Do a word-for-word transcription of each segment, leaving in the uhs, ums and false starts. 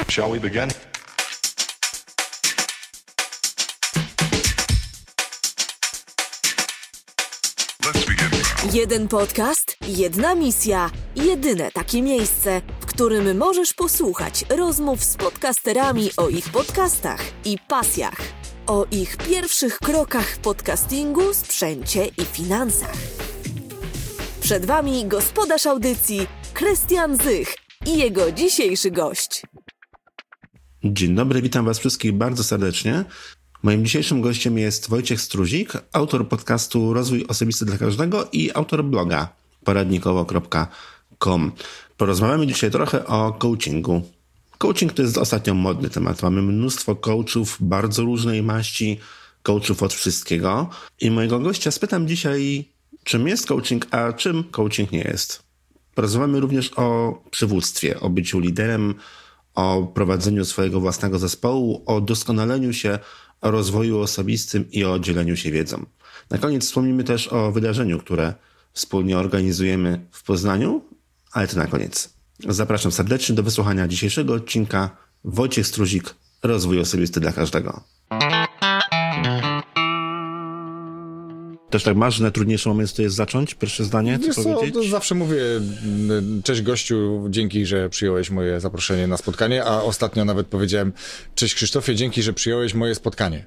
Shall we begin? Jeden podcast, jedna misja, jedyne takie miejsce, w którym możesz posłuchać rozmów z podcasterami o ich podcastach i pasjach, o ich pierwszych krokach w podcastingu, sprzęcie i finansach. Przed Wami gospodarz audycji Krystian Zych i jego dzisiejszy gość. Dzień dobry, witam Was wszystkich bardzo serdecznie. Moim dzisiejszym gościem jest Wojciech Struzik, autor podcastu Rozwój Osobisty dla Każdego i autor bloga poradnikowo kropka com. Porozmawiamy dzisiaj trochę o coachingu. Coaching to jest ostatnio modny temat. Mamy mnóstwo coachów bardzo różnej maści, coachów od wszystkiego. I mojego gościa spytam dzisiaj, czym jest coaching, a czym coaching nie jest. Porozmawiamy również o przywództwie, o byciu liderem, o prowadzeniu swojego własnego zespołu, o doskonaleniu się, o rozwoju osobistym i o dzieleniu się wiedzą. Na koniec wspomnimy też o wydarzeniu, które wspólnie organizujemy w Poznaniu, ale to na koniec. Zapraszam serdecznie do wysłuchania dzisiejszego odcinka Wojciech Struzik, Rozwój Osobisty dla Każdego. Też tak masz, że najtrudniejszy moment to jest zacząć? Pierwsze zdanie, co Wiesz powiedzieć? Co, to zawsze mówię, cześć gościu, dzięki, że przyjąłeś moje zaproszenie na spotkanie, a ostatnio nawet powiedziałem, cześć Krzysztofie, dzięki, że przyjąłeś moje spotkanie.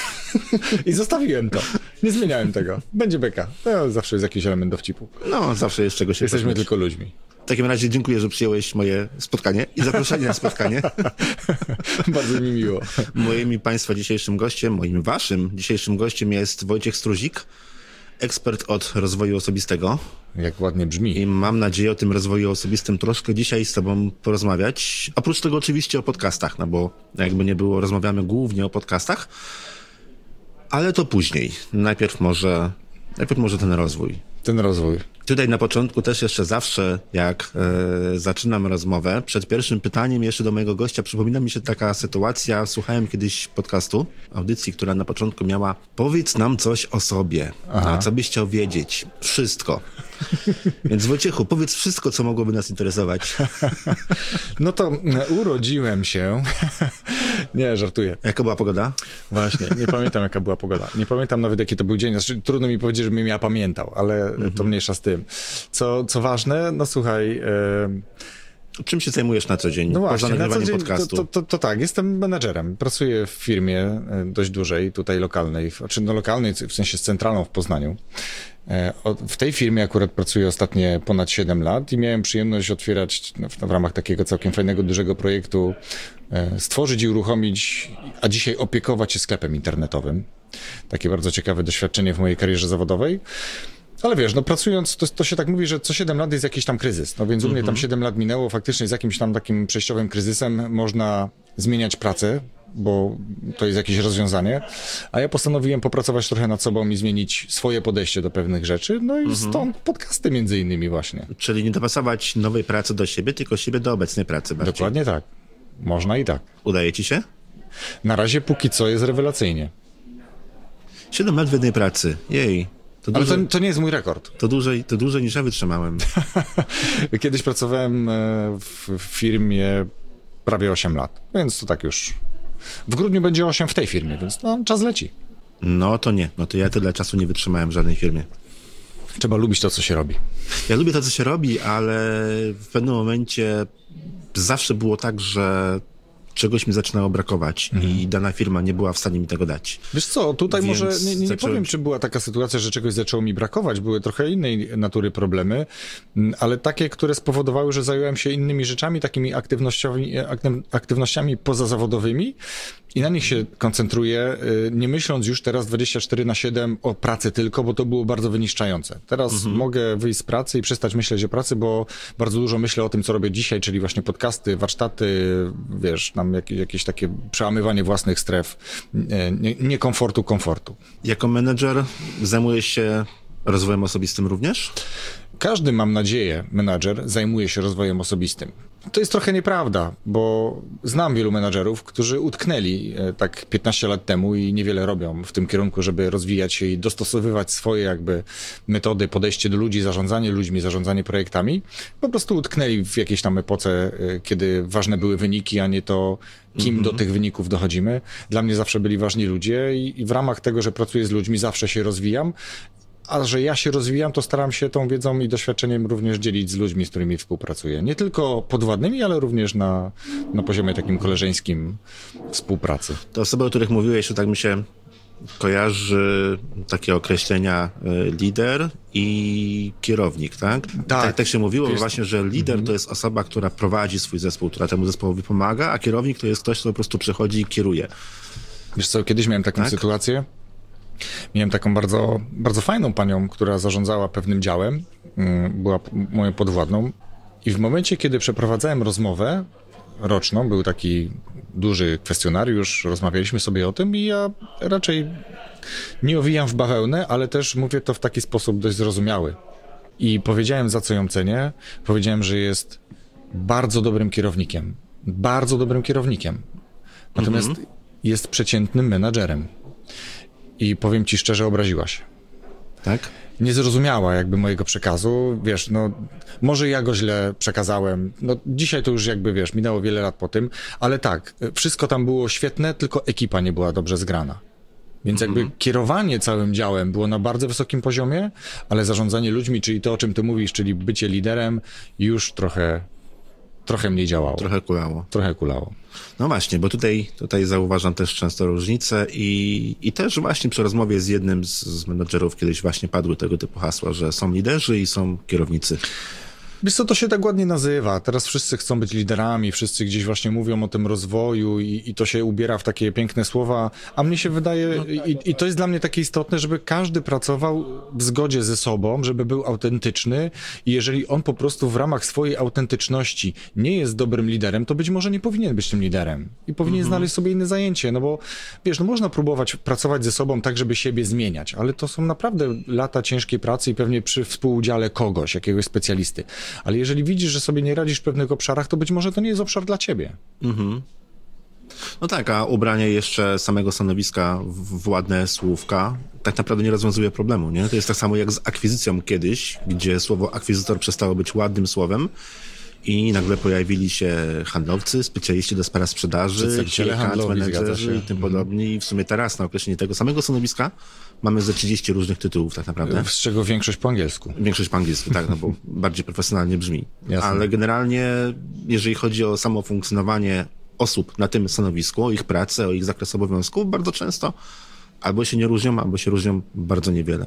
I zostawiłem to. Nie zmieniałem tego. Będzie beka. To zawsze jest jakiś element dowcipu. No, zawsze jest czego się Jesteśmy pośmiać. tylko ludźmi. W takim razie dziękuję, że przyjąłeś moje spotkanie i zaproszenie na spotkanie. Bardzo mi miło. Moim i Państwa dzisiejszym gościem, moim Waszym dzisiejszym gościem jest Wojciech Struzik, ekspert od rozwoju osobistego. Jak ładnie brzmi. I mam nadzieję o tym rozwoju osobistym troszkę dzisiaj z Tobą porozmawiać. Oprócz tego oczywiście o podcastach, no bo jakby nie było, rozmawiamy głównie o podcastach, ale to później. Najpierw może, najpierw może ten rozwój. Ten rozwój. Tutaj na początku też jeszcze zawsze, jak e, zaczynam rozmowę, przed pierwszym pytaniem jeszcze do mojego gościa przypomina mi się taka sytuacja. Słuchałem kiedyś podcastu, audycji, która na początku miała powiedz nam coś o sobie, a co byś chciał wiedzieć. Wszystko. Więc Wojciechu, powiedz wszystko, co mogłoby nas interesować. No to urodziłem się. Nie, żartuję. Jaka była pogoda? Właśnie, nie pamiętam jaka była pogoda. Nie pamiętam nawet jaki to był dzień. Znaczy, trudno mi powiedzieć, żebym ja pamiętał, ale mhm. to mniejsza z tym. Co, co ważne, no słuchaj... E... Czym się zajmujesz na co dzień? No właśnie, poza nagrywaniem na co dzień, podcastu? To, to, to, to tak, jestem menadżerem. Pracuję w firmie dość dużej, tutaj lokalnej, znaczy no lokalnej, w sensie z centralą w Poznaniu. W tej firmie akurat pracuję ostatnie ponad siedem lat i miałem przyjemność otwierać w, w ramach takiego całkiem fajnego, dużego projektu, stworzyć i uruchomić, a dzisiaj opiekować się sklepem internetowym. Takie bardzo ciekawe doświadczenie w mojej karierze zawodowej. Ale wiesz, no pracując, to, to się tak mówi, że co siedem lat jest jakiś tam kryzys. No więc u mnie tam siedem lat minęło, faktycznie z jakimś tam takim przejściowym kryzysem można zmieniać pracę, bo to jest jakieś rozwiązanie, a ja postanowiłem popracować trochę nad sobą i zmienić swoje podejście do pewnych rzeczy, no i mhm. stąd podcasty między innymi właśnie. Czyli nie dopasować nowej pracy do siebie, tylko siebie do obecnej pracy bardziej. Dokładnie tak. Można i tak. Udaje ci się? Na razie póki co jest rewelacyjnie. Siedem lat w jednej pracy. Jej. To Ale dłużej, to, to nie jest mój rekord. To dłużej, to dłużej niż ja wytrzymałem. Kiedyś pracowałem w firmie prawie osiem lat, więc to tak już... W grudniu będzie osiem w tej firmie, więc no, czas leci. No to nie, no to ja tyle czasu nie wytrzymałem w żadnej firmie. Trzeba lubić to, co się robi. Ja lubię to, co się robi, ale w pewnym momencie zawsze było tak, że czegoś mi zaczynało brakować mhm. i dana firma nie była w stanie mi tego dać. Wiesz co, tutaj Więc może nie, nie, nie zacząłem... powiem, czy była taka sytuacja, że czegoś zaczęło mi brakować. Były trochę innej natury problemy, ale takie, które spowodowały, że zająłem się innymi rzeczami, takimi aktywnościami, aktywnościami pozazawodowymi i na nich się koncentruję, nie myśląc już teraz dwadzieścia cztery na siedem o pracy tylko, bo to było bardzo wyniszczające. Teraz mhm. mogę wyjść z pracy i przestać myśleć o pracy, bo bardzo dużo myślę o tym, co robię dzisiaj, czyli właśnie podcasty, warsztaty, wiesz, nam jakieś, jakieś takie przełamywanie własnych stref, nie, nie komfortu, komfortu. Jako menedżer zajmujesz się rozwojem osobistym również? każdy, mam nadzieję, menadżer zajmuje się rozwojem osobistym. To jest trochę nieprawda, bo znam wielu menadżerów, którzy utknęli tak piętnaście lat temu i niewiele robią w tym kierunku, żeby rozwijać się i dostosowywać swoje jakby metody, podejście do ludzi, zarządzanie ludźmi, zarządzanie projektami. Po prostu utknęli w jakiejś tam epoce, kiedy ważne były wyniki, a nie to, kim mm-hmm. do tych wyników dochodzimy. Dla mnie zawsze byli ważni ludzie i, i w ramach tego, że pracuję z ludźmi, zawsze się rozwijam. A że ja się rozwijam, to staram się tą wiedzą i doświadczeniem również dzielić z ludźmi, z którymi współpracuję. Nie tylko podwładnymi, ale również na, na poziomie takim koleżeńskim współpracy. Te osoby, o których mówiłeś, to tak mi się kojarzy takie określenia lider i kierownik, tak? Tak, tak, tak się mówiło Wiesz, właśnie, że lider mm-hmm. to jest osoba, która prowadzi swój zespół, która temu zespołowi pomaga, a kierownik to jest ktoś, kto po prostu przychodzi i kieruje. Wiesz co, kiedyś miałem taką tak? sytuację. Miałem taką bardzo, bardzo fajną panią, która zarządzała pewnym działem, była moją podwładną i w momencie, kiedy przeprowadzałem rozmowę roczną, był taki duży kwestionariusz, rozmawialiśmy sobie o tym i ja raczej nie owijam w bawełnę, ale też mówię to w taki sposób dość zrozumiały. I powiedziałem, za co ją cenię, powiedziałem, że jest bardzo dobrym kierownikiem, bardzo dobrym kierownikiem, natomiast mhm. jest przeciętnym menadżerem. I powiem ci szczerze, obraziła się. Tak? Nie zrozumiała jakby mojego przekazu, wiesz, no, może ja go źle przekazałem, no dzisiaj to już jakby, wiesz, minęło wiele lat po tym, ale tak, wszystko tam było świetne, tylko ekipa nie była dobrze zgrana. Więc jakby mm. kierowanie całym działem było na bardzo wysokim poziomie, ale zarządzanie ludźmi, czyli to, o czym ty mówisz, czyli bycie liderem, już trochę, trochę mniej działało. Trochę kulało. Trochę kulało. No właśnie, bo tutaj, tutaj zauważam też często różnice i, i też właśnie przy rozmowie z jednym z, z menedżerów kiedyś właśnie padły tego typu hasła, że są liderzy i są kierownicy. Wiesz co, to się tak ładnie nazywa. Teraz wszyscy chcą być liderami, wszyscy gdzieś właśnie mówią o tym rozwoju i, i to się ubiera w takie piękne słowa, a mnie się wydaje, no tak. i, i to jest dla mnie takie istotne, żeby każdy pracował w zgodzie ze sobą, żeby był autentyczny i jeżeli on po prostu w ramach swojej autentyczności nie jest dobrym liderem, to być może nie powinien być tym liderem i powinien mhm. znaleźć sobie inne zajęcie, no bo wiesz, no można próbować pracować ze sobą tak, żeby siebie zmieniać, ale to są naprawdę lata ciężkiej pracy i pewnie przy współudziale kogoś, jakiegoś specjalisty. Ale jeżeli widzisz, że sobie nie radzisz w pewnych obszarach, to być może to nie jest obszar dla ciebie. Mhm. No tak, a ubranie jeszcze samego stanowiska w, w ładne słówka tak naprawdę nie rozwiązuje problemu, nie? To jest tak samo jak z akwizycją kiedyś, gdzie słowo akwizytor przestało być ładnym słowem i nagle pojawili się handlowcy, specjaliści do spraw sprzedaży, menedżerzy i tym podobni. I w sumie teraz na określenie tego samego stanowiska mamy ze trzydzieści różnych tytułów tak naprawdę. Z czego większość po angielsku. Większość po angielsku, tak, no bo bardziej profesjonalnie brzmi. Jasne. Ale generalnie, jeżeli chodzi o samo funkcjonowanie osób na tym stanowisku, o ich pracę, o ich zakres obowiązków, bardzo często albo się nie różnią, albo się różnią bardzo niewiele.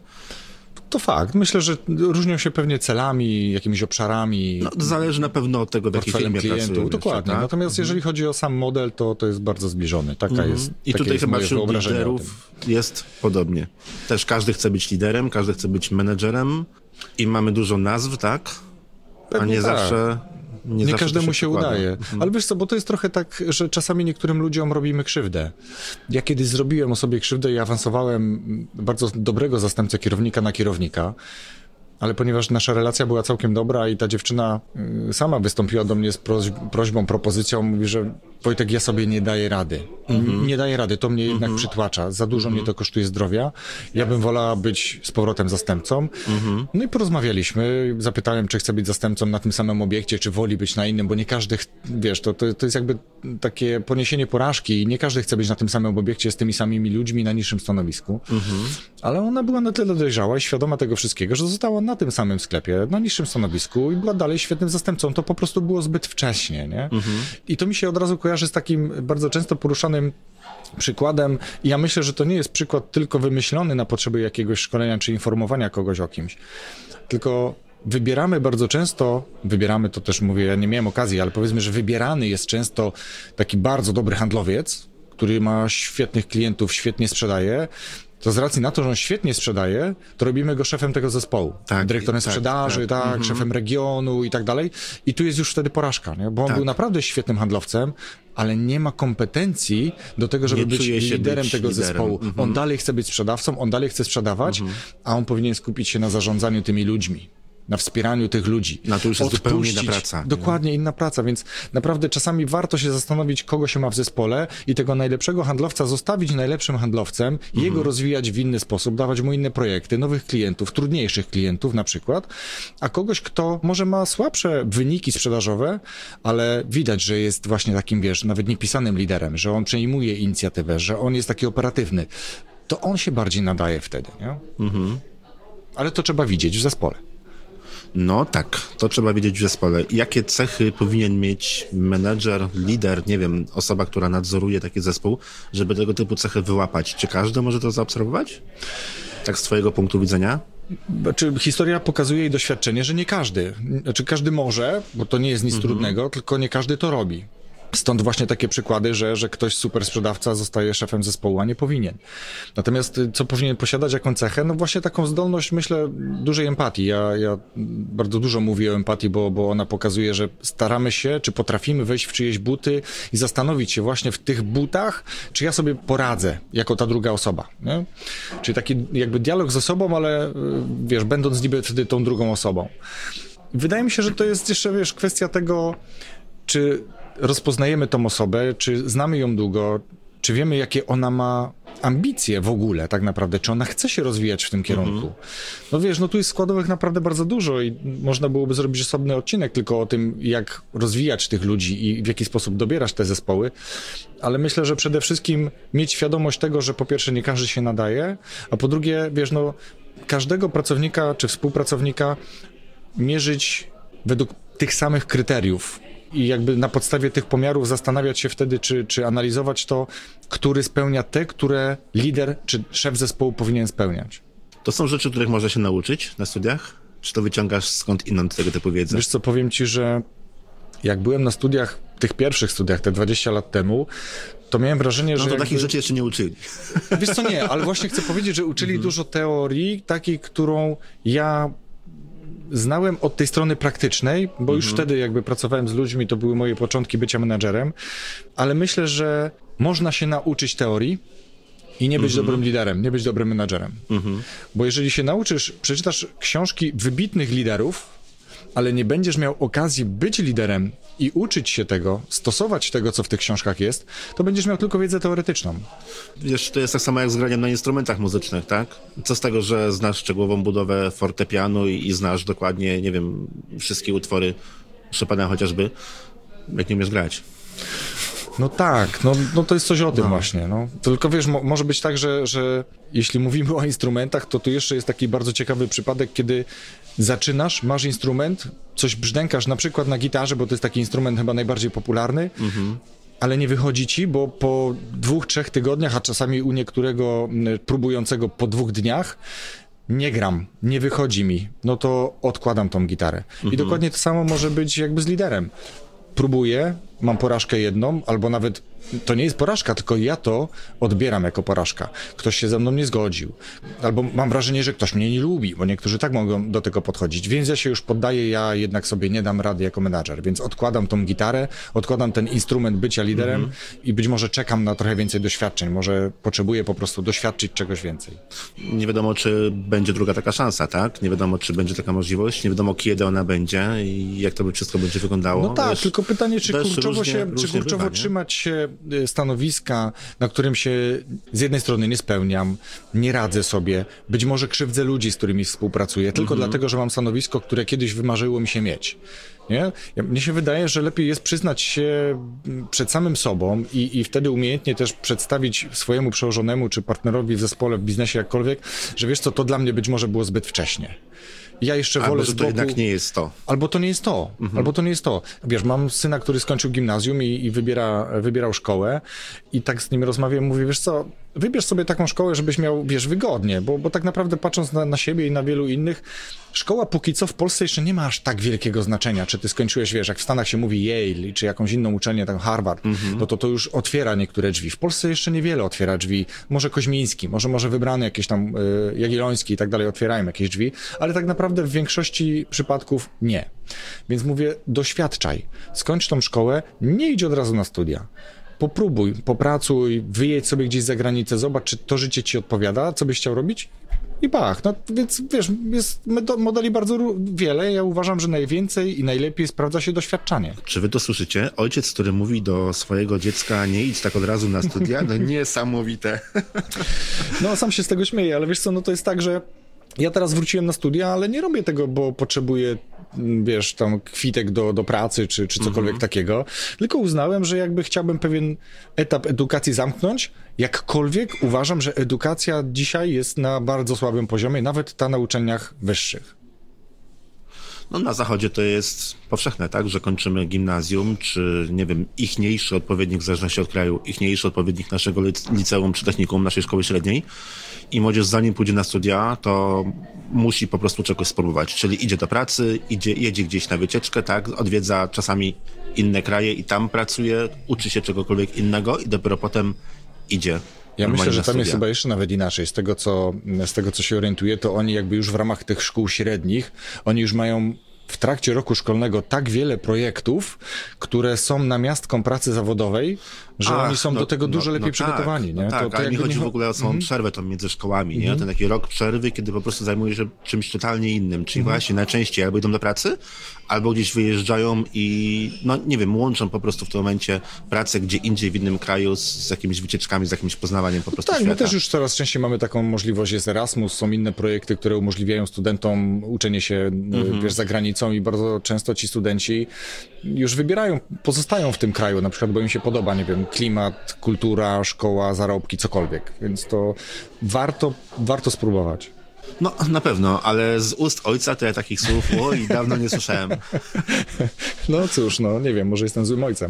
To fakt. Myślę, że różnią się pewnie celami, jakimiś obszarami. No, zależy na pewno od tego, w jakiej firmie pracują. Dokładnie. Tak? Natomiast mhm. jeżeli chodzi o sam model, to, to jest bardzo zbliżony. Taka mhm. jest. I tutaj chyba wśród liderów jest podobnie. Też każdy chce być liderem, każdy chce być menedżerem i mamy dużo nazw, tak? Pewnie a nie tak. zawsze... Nie, nie zawsze każdemu się, się udaje. Mhm. Ale wiesz co, bo to jest trochę tak, że czasami niektórym ludziom robimy krzywdę. Ja kiedyś zrobiłem o sobie krzywdę i awansowałem bardzo dobrego zastępcę kierownika na kierownika, ale ponieważ nasza relacja była całkiem dobra i ta dziewczyna sama wystąpiła do mnie z prośb- prośbą, propozycją, mówi, że Wojtek, ja sobie nie daję rady. Mm-hmm. Nie daję rady, to mnie jednak mm-hmm. przytłacza. Za dużo mm-hmm. mnie to kosztuje zdrowia. Ja bym wolała być z powrotem zastępcą. Mm-hmm. No i porozmawialiśmy. Zapytałem, czy chce być zastępcą na tym samym obiekcie, czy woli być na innym, bo nie każdy, wiesz, to, to, to jest jakby takie poniesienie porażki i nie każdy chce być na tym samym obiekcie z tymi samymi ludźmi na niższym stanowisku. Mm-hmm. Ale ona była na tyle dojrzała i świadoma tego wszystkiego, że została na tym samym sklepie, na niższym stanowisku i była dalej świetnym zastępcą. To po prostu było zbyt wcześnie, nie? Mhm. I to mi się od razu kojarzy z takim bardzo często poruszanym przykładem i ja myślę, że to nie jest przykład tylko wymyślony na potrzeby jakiegoś szkolenia czy informowania kogoś o kimś, tylko wybieramy bardzo często, wybieramy to też mówię, ja nie miałem okazji, ale powiedzmy, że wybierany jest często taki bardzo dobry handlowiec, który ma świetnych klientów, świetnie sprzedaje, to z racji na to, że on świetnie sprzedaje, to robimy go szefem tego zespołu. Tak, dyrektorem tak, sprzedaży, tak, tak mm-hmm. szefem regionu i tak dalej. I tu jest już wtedy porażka, nie? Bo on tak. był naprawdę świetnym handlowcem, ale nie ma kompetencji do tego, żeby nie być liderem być tego liderem. zespołu. Mm-hmm. On dalej chce być sprzedawcą, on dalej chce sprzedawać, mm-hmm. a on powinien skupić się na zarządzaniu tymi ludźmi. na wspieraniu tych ludzi. No to już jest zupełnie inna praca. Dokładnie inna praca, więc naprawdę czasami warto się zastanowić, kogo się ma w zespole i tego najlepszego handlowca zostawić najlepszym handlowcem, mhm. jego rozwijać w inny sposób, dawać mu inne projekty, nowych klientów, trudniejszych klientów na przykład, a kogoś, kto może ma słabsze wyniki sprzedażowe, ale widać, że jest właśnie takim, wiesz, nawet niepisanym liderem, że on przejmuje inicjatywę, że on jest taki operatywny, to on się bardziej nadaje wtedy, nie? Mhm. Ale to trzeba widzieć w zespole. No tak, to trzeba wiedzieć w zespole. Jakie cechy powinien mieć menedżer, lider, nie wiem, osoba, która nadzoruje taki zespół, żeby tego typu cechy wyłapać? Czy każdy może to zaobserwować? Tak z twojego punktu widzenia? Znaczy, historia pokazuje i doświadczenie, że nie każdy. Znaczy, każdy może, bo to nie jest nic mhm. trudnego, tylko nie każdy to robi. Stąd właśnie takie przykłady, że, że ktoś super sprzedawca zostaje szefem zespołu, a nie powinien. Natomiast co powinien posiadać, jaką cechę? No właśnie taką zdolność, myślę, dużej empatii. Ja, ja bardzo dużo mówię o empatii, bo, bo ona pokazuje, że staramy się, czy potrafimy wejść w czyjeś buty i zastanowić się właśnie w tych butach, czy ja sobie poradzę jako ta druga osoba. Nie? Czyli taki jakby dialog z osobą, ale wiesz, będąc niby wtedy tą drugą osobą. Wydaje mi się, że to jest jeszcze, wiesz, kwestia tego, czy rozpoznajemy tą osobę, czy znamy ją długo, czy wiemy, jakie ona ma ambicje w ogóle tak naprawdę, czy ona chce się rozwijać w tym kierunku. Mm-hmm. No wiesz, no tu jest składowych naprawdę bardzo dużo i można byłoby zrobić osobny odcinek tylko o tym, jak rozwijać tych ludzi i w jaki sposób dobierać te zespoły, ale myślę, że przede wszystkim mieć świadomość tego, że po pierwsze nie każdy się nadaje, a po drugie, wiesz, no każdego pracownika czy współpracownika mierzyć według tych samych kryteriów. I jakby na podstawie tych pomiarów zastanawiać się wtedy, czy, czy analizować to, który spełnia te, które lider czy szef zespołu powinien spełniać. To są rzeczy, których można się nauczyć na studiach? Czy to wyciągasz skąd inąd tego typu wiedzę? Wiesz co, powiem ci, że jak byłem na studiach, tych pierwszych studiach, te dwadzieścia lat temu, to miałem wrażenie, no, że... No to jakby... takich rzeczy jeszcze nie uczyli. Wiesz co, nie, ale właśnie chcę powiedzieć, że uczyli mhm. dużo teorii, takiej, którą ja... znałem od tej strony praktycznej, bo już mhm. wtedy jakby pracowałem z ludźmi, to były moje początki bycia menadżerem, ale myślę, że można się nauczyć teorii i nie być mhm. dobrym liderem, nie być dobrym menadżerem. Mhm. Bo jeżeli się nauczysz, przeczytasz książki wybitnych liderów, ale nie będziesz miał okazji być liderem i uczyć się tego, stosować tego, co w tych książkach jest, to będziesz miał tylko wiedzę teoretyczną. Wiesz, to jest tak samo jak z graniem na instrumentach muzycznych, tak? Co z tego, że znasz szczegółową budowę fortepianu i, i znasz dokładnie, nie wiem, wszystkie utwory Chopina chociażby, jak nie umiesz grać. No tak, no, no to jest coś o tym no. właśnie. No. Tylko wiesz, mo- może być tak, że, że jeśli mówimy o instrumentach, to tu jeszcze jest taki bardzo ciekawy przypadek, kiedy zaczynasz, masz instrument, coś brzdękasz na przykład na gitarze, bo to jest taki instrument chyba najbardziej popularny, mhm. ale nie wychodzi ci, bo po dwóch, trzech tygodniach, a czasami u niektórego próbującego po dwóch dniach, nie gram, nie wychodzi mi, no to odkładam tą gitarę. Mhm. I dokładnie to samo może być jakby z liderem. Próbuję, mam porażkę jedną, albo nawet to nie jest porażka, tylko ja to odbieram jako porażka. Ktoś się ze mną nie zgodził. Albo mam wrażenie, że ktoś mnie nie lubi, bo niektórzy tak mogą do tego podchodzić. Więc ja się już poddaję, ja jednak sobie nie dam rady jako menadżer. Więc odkładam tą gitarę, odkładam ten instrument bycia liderem mm-hmm. i być może czekam na trochę więcej doświadczeń. Może potrzebuję po prostu doświadczyć czegoś więcej. Nie wiadomo, czy będzie druga taka szansa, tak? Nie wiadomo, czy będzie taka możliwość. Nie wiadomo, kiedy ona będzie i jak to wszystko będzie wyglądało. No tak, wiesz, tylko pytanie, czy kurczowo, różnie, się, różnie czy kurczowo bywa, trzymać się stanowiska, na którym się z jednej strony nie spełniam, nie radzę sobie, być może krzywdzę ludzi, z którymi współpracuję, tylko mhm. dlatego, że mam stanowisko, które kiedyś wymarzyło mi się mieć. Nie? Ja, mnie się wydaje, że lepiej jest przyznać się przed samym sobą i, i wtedy umiejętnie też przedstawić swojemu przełożonemu czy partnerowi w zespole, w biznesie, jakkolwiek, że wiesz co, to dla mnie być może było zbyt wcześnie. Ja jeszcze albo, wolę że z to boku... jednak nie jest to. Albo to nie jest to. Mhm. Albo to nie jest to. Wiesz, mam syna, który skończył gimnazjum i, i wybiera, wybierał szkołę i tak z nim rozmawiam, mówię, wiesz co, wybierz sobie taką szkołę, żebyś miał, wiesz, wygodnie, bo, bo tak naprawdę patrząc na, na siebie i na wielu innych, szkoła póki co w Polsce jeszcze nie ma aż tak wielkiego znaczenia, czy ty skończyłeś, wiesz, jak w Stanach się mówi Yale, czy jakąś inną uczelnię, tak Harvard, mhm. no to to już otwiera niektóre drzwi. W Polsce jeszcze niewiele otwiera drzwi. Może Koźmiński, może może wybrany jakieś tam y, Jagielloński i tak dalej otwierają jakieś drzwi, ale tak naprawdę w większości przypadków nie. Więc mówię, doświadczaj. Skończ tą szkołę, nie idź od razu na studia. Popróbuj, popracuj, wyjedź sobie gdzieś za granicę, zobacz, czy to życie ci odpowiada, co byś chciał robić i bach. No więc wiesz, jest modeli bardzo wiele. Ja uważam, że najwięcej i najlepiej sprawdza się doświadczanie. Czy wy to słyszycie? Ojciec, który mówi do swojego dziecka, nie idź tak od razu na studia, no niesamowite. No sam się z tego śmieję, ale wiesz co, no to jest tak, że ja teraz wróciłem na studia, ale nie robię tego, bo potrzebuję, wiesz, tam kwitek do, do pracy, czy, czy cokolwiek mhm. takiego, tylko uznałem, że jakby chciałbym pewien etap edukacji zamknąć, jakkolwiek uważam, że edukacja dzisiaj jest na bardzo słabym poziomie, nawet ta na uczelniach wyższych. No na zachodzie to jest powszechne, tak, że kończymy gimnazjum, czy nie wiem, ichniejszy odpowiednik w zależności od kraju, ichniejszy odpowiednik naszego liceum czy technikum, naszej szkoły średniej i młodzież zanim pójdzie na studia, to musi po prostu czegoś spróbować, czyli idzie do pracy, idzie, jedzie gdzieś na wycieczkę, tak, odwiedza czasami inne kraje i tam pracuje, uczy się czegokolwiek innego i dopiero potem idzie. Ja myślę, że tam jest chyba jeszcze nawet inaczej. Z tego, co, z tego, co się orientuję, to oni jakby już w ramach tych szkół średnich, oni już mają w trakcie roku szkolnego tak wiele projektów, które są namiastką pracy zawodowej, że Ach, oni są no, do tego dużo no, lepiej no przygotowani. Tak, nie? No tak, to, to ale mi chodzi nie... w ogóle o samą mm-hmm. przerwę tą między szkołami, nie? Mm-hmm. Ten taki rok przerwy, kiedy po prostu zajmuje się czymś totalnie innym, czyli mm-hmm. właśnie najczęściej albo idą do pracy, albo gdzieś wyjeżdżają i, no nie wiem, łączą po prostu w tym momencie pracę gdzie indziej w innym kraju z, z jakimiś wycieczkami, z jakimś poznawaniem po prostu no tak, świata. my też już coraz częściej mamy taką możliwość, jest Erasmus, są inne projekty, które umożliwiają studentom uczenie się, mm-hmm. wiesz, za granicą i bardzo często ci studenci już wybierają, pozostają w tym kraju, na przykład, bo im się podoba, nie wiem, klimat, kultura, szkoła, zarobki, cokolwiek, więc to warto, warto spróbować. No, na pewno, ale z ust ojca to ja takich słów, oj, dawno nie słyszałem. No cóż, no, nie wiem, może jestem złym ojcem.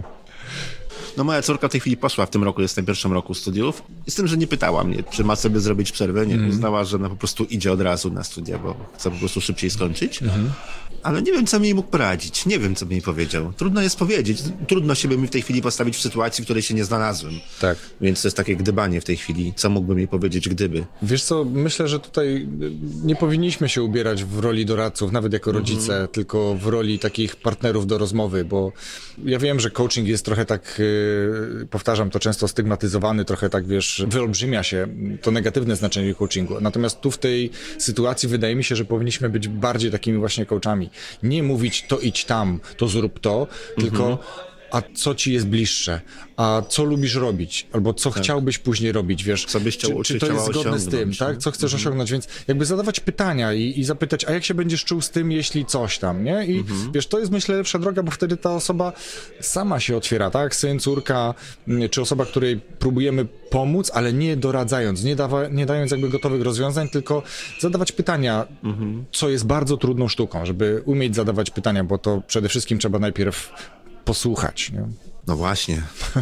No moja córka w tej chwili poszła w tym roku, jest w tym pierwszym roku studiów. Z tym, że nie pytała mnie, czy ma sobie zrobić przerwę. Nie, mm. uznała, że ona po prostu idzie od razu na studia, bo chce po prostu szybciej skończyć. Mm. Ale nie wiem, co mi mógł poradzić. Nie wiem, co mi powiedział. Trudno jest powiedzieć. Trudno się by mi w tej chwili postawić w sytuacji, w której się nie znalazłem. Tak. Więc to jest takie gdybanie w tej chwili. Co mógłbym jej powiedzieć, gdyby? Wiesz co, myślę, że tutaj nie powinniśmy się ubierać w roli doradców, nawet jako rodzice, mm. tylko w roli takich partnerów do rozmowy, bo ja wiem, że coaching jest trochę tak, yy, powtarzam to często, stygmatyzowany, trochę tak, wiesz, wyolbrzymia się to negatywne znaczenie coachingu. Natomiast tu w tej sytuacji wydaje mi się, że powinniśmy być bardziej takimi właśnie coachami. Nie mówić to idź tam, to zrób to, tylko mhm. a co ci jest bliższe, a co lubisz robić, albo co tak. chciałbyś później robić, wiesz, co byś chciał, czy, czy to jest zgodne z tym, tak? Co chcesz mhm. osiągnąć, więc jakby zadawać pytania i, i zapytać, a jak się będziesz czuł z tym, jeśli coś tam, nie? I mhm. wiesz, to jest myślę lepsza droga, bo wtedy ta osoba sama się otwiera, tak? Syn, córka, czy osoba, której próbujemy pomóc, ale nie doradzając, nie, dawa, nie dając jakby gotowych rozwiązań, tylko zadawać pytania, mhm. co jest bardzo trudną sztuką, żeby umieć zadawać pytania, bo to przede wszystkim trzeba najpierw posłuchać, nie? No właśnie.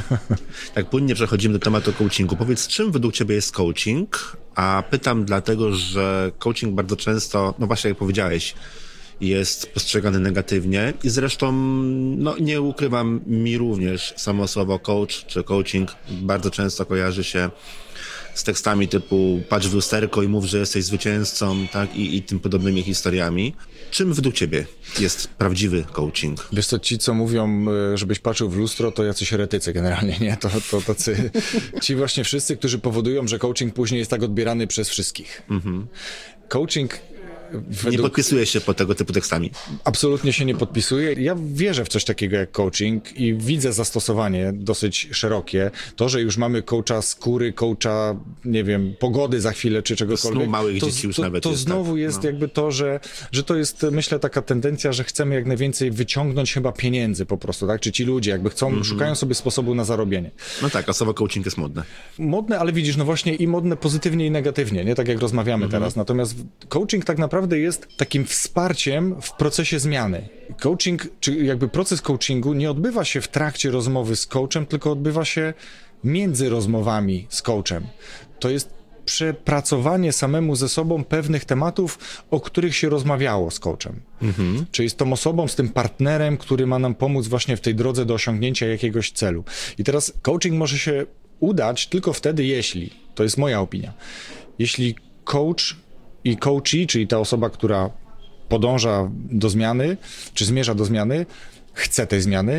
Tak płynnie przechodzimy do tematu coachingu. Powiedz, czym według ciebie jest coaching? A pytam dlatego, że coaching bardzo często, no właśnie jak powiedziałeś, jest postrzegany negatywnie i zresztą, no nie ukrywam, mi również samo słowo coach czy coaching bardzo często kojarzy się z tekstami typu patrz w lusterko i mów, że jesteś zwycięzcą, tak, i, i tym podobnymi historiami. Czym według ciebie jest prawdziwy coaching? Wiesz co, ci co mówią, żebyś patrzył w lustro, to jacyś heretycy generalnie, nie? To, to tacy, ci właśnie wszyscy, którzy powodują, że coaching później jest tak odbierany przez wszystkich. Mhm. Coaching Według... Nie podpisuję się pod tego typu tekstami. Absolutnie się nie podpisuję. Ja wierzę w coś takiego jak coaching i widzę zastosowanie dosyć szerokie. To, że już mamy coacha skóry, coacha, nie wiem, pogody za chwilę, czy czegokolwiek. Snu małych to, dzieci już to, nawet to jest. To znowu tak, jest no. jakby to, że, że to jest, myślę, taka tendencja, że chcemy jak najwięcej wyciągnąć chyba pieniędzy po prostu, tak? Czy ci ludzie jakby chcą, mm-hmm. szukają sobie sposobu na zarobienie. No tak, a słowo coaching jest modne. Modne, ale widzisz, no właśnie i modne pozytywnie i negatywnie, nie? Tak jak rozmawiamy mm-hmm. teraz. Natomiast coaching tak naprawdę jest takim wsparciem w procesie zmiany. Coaching, czy jakby proces coachingu nie odbywa się w trakcie rozmowy z coachem, tylko odbywa się między rozmowami z coachem. To jest przepracowanie samemu ze sobą pewnych tematów, o których się rozmawiało z coachem. Mhm. Czyli z tą osobą, z tym partnerem, który ma nam pomóc właśnie w tej drodze do osiągnięcia jakiegoś celu. I teraz coaching może się udać tylko wtedy, jeśli, to jest moja opinia, jeśli coach i coachee, czyli ta osoba, która podąża do zmiany, czy zmierza do zmiany, chce tej zmiany,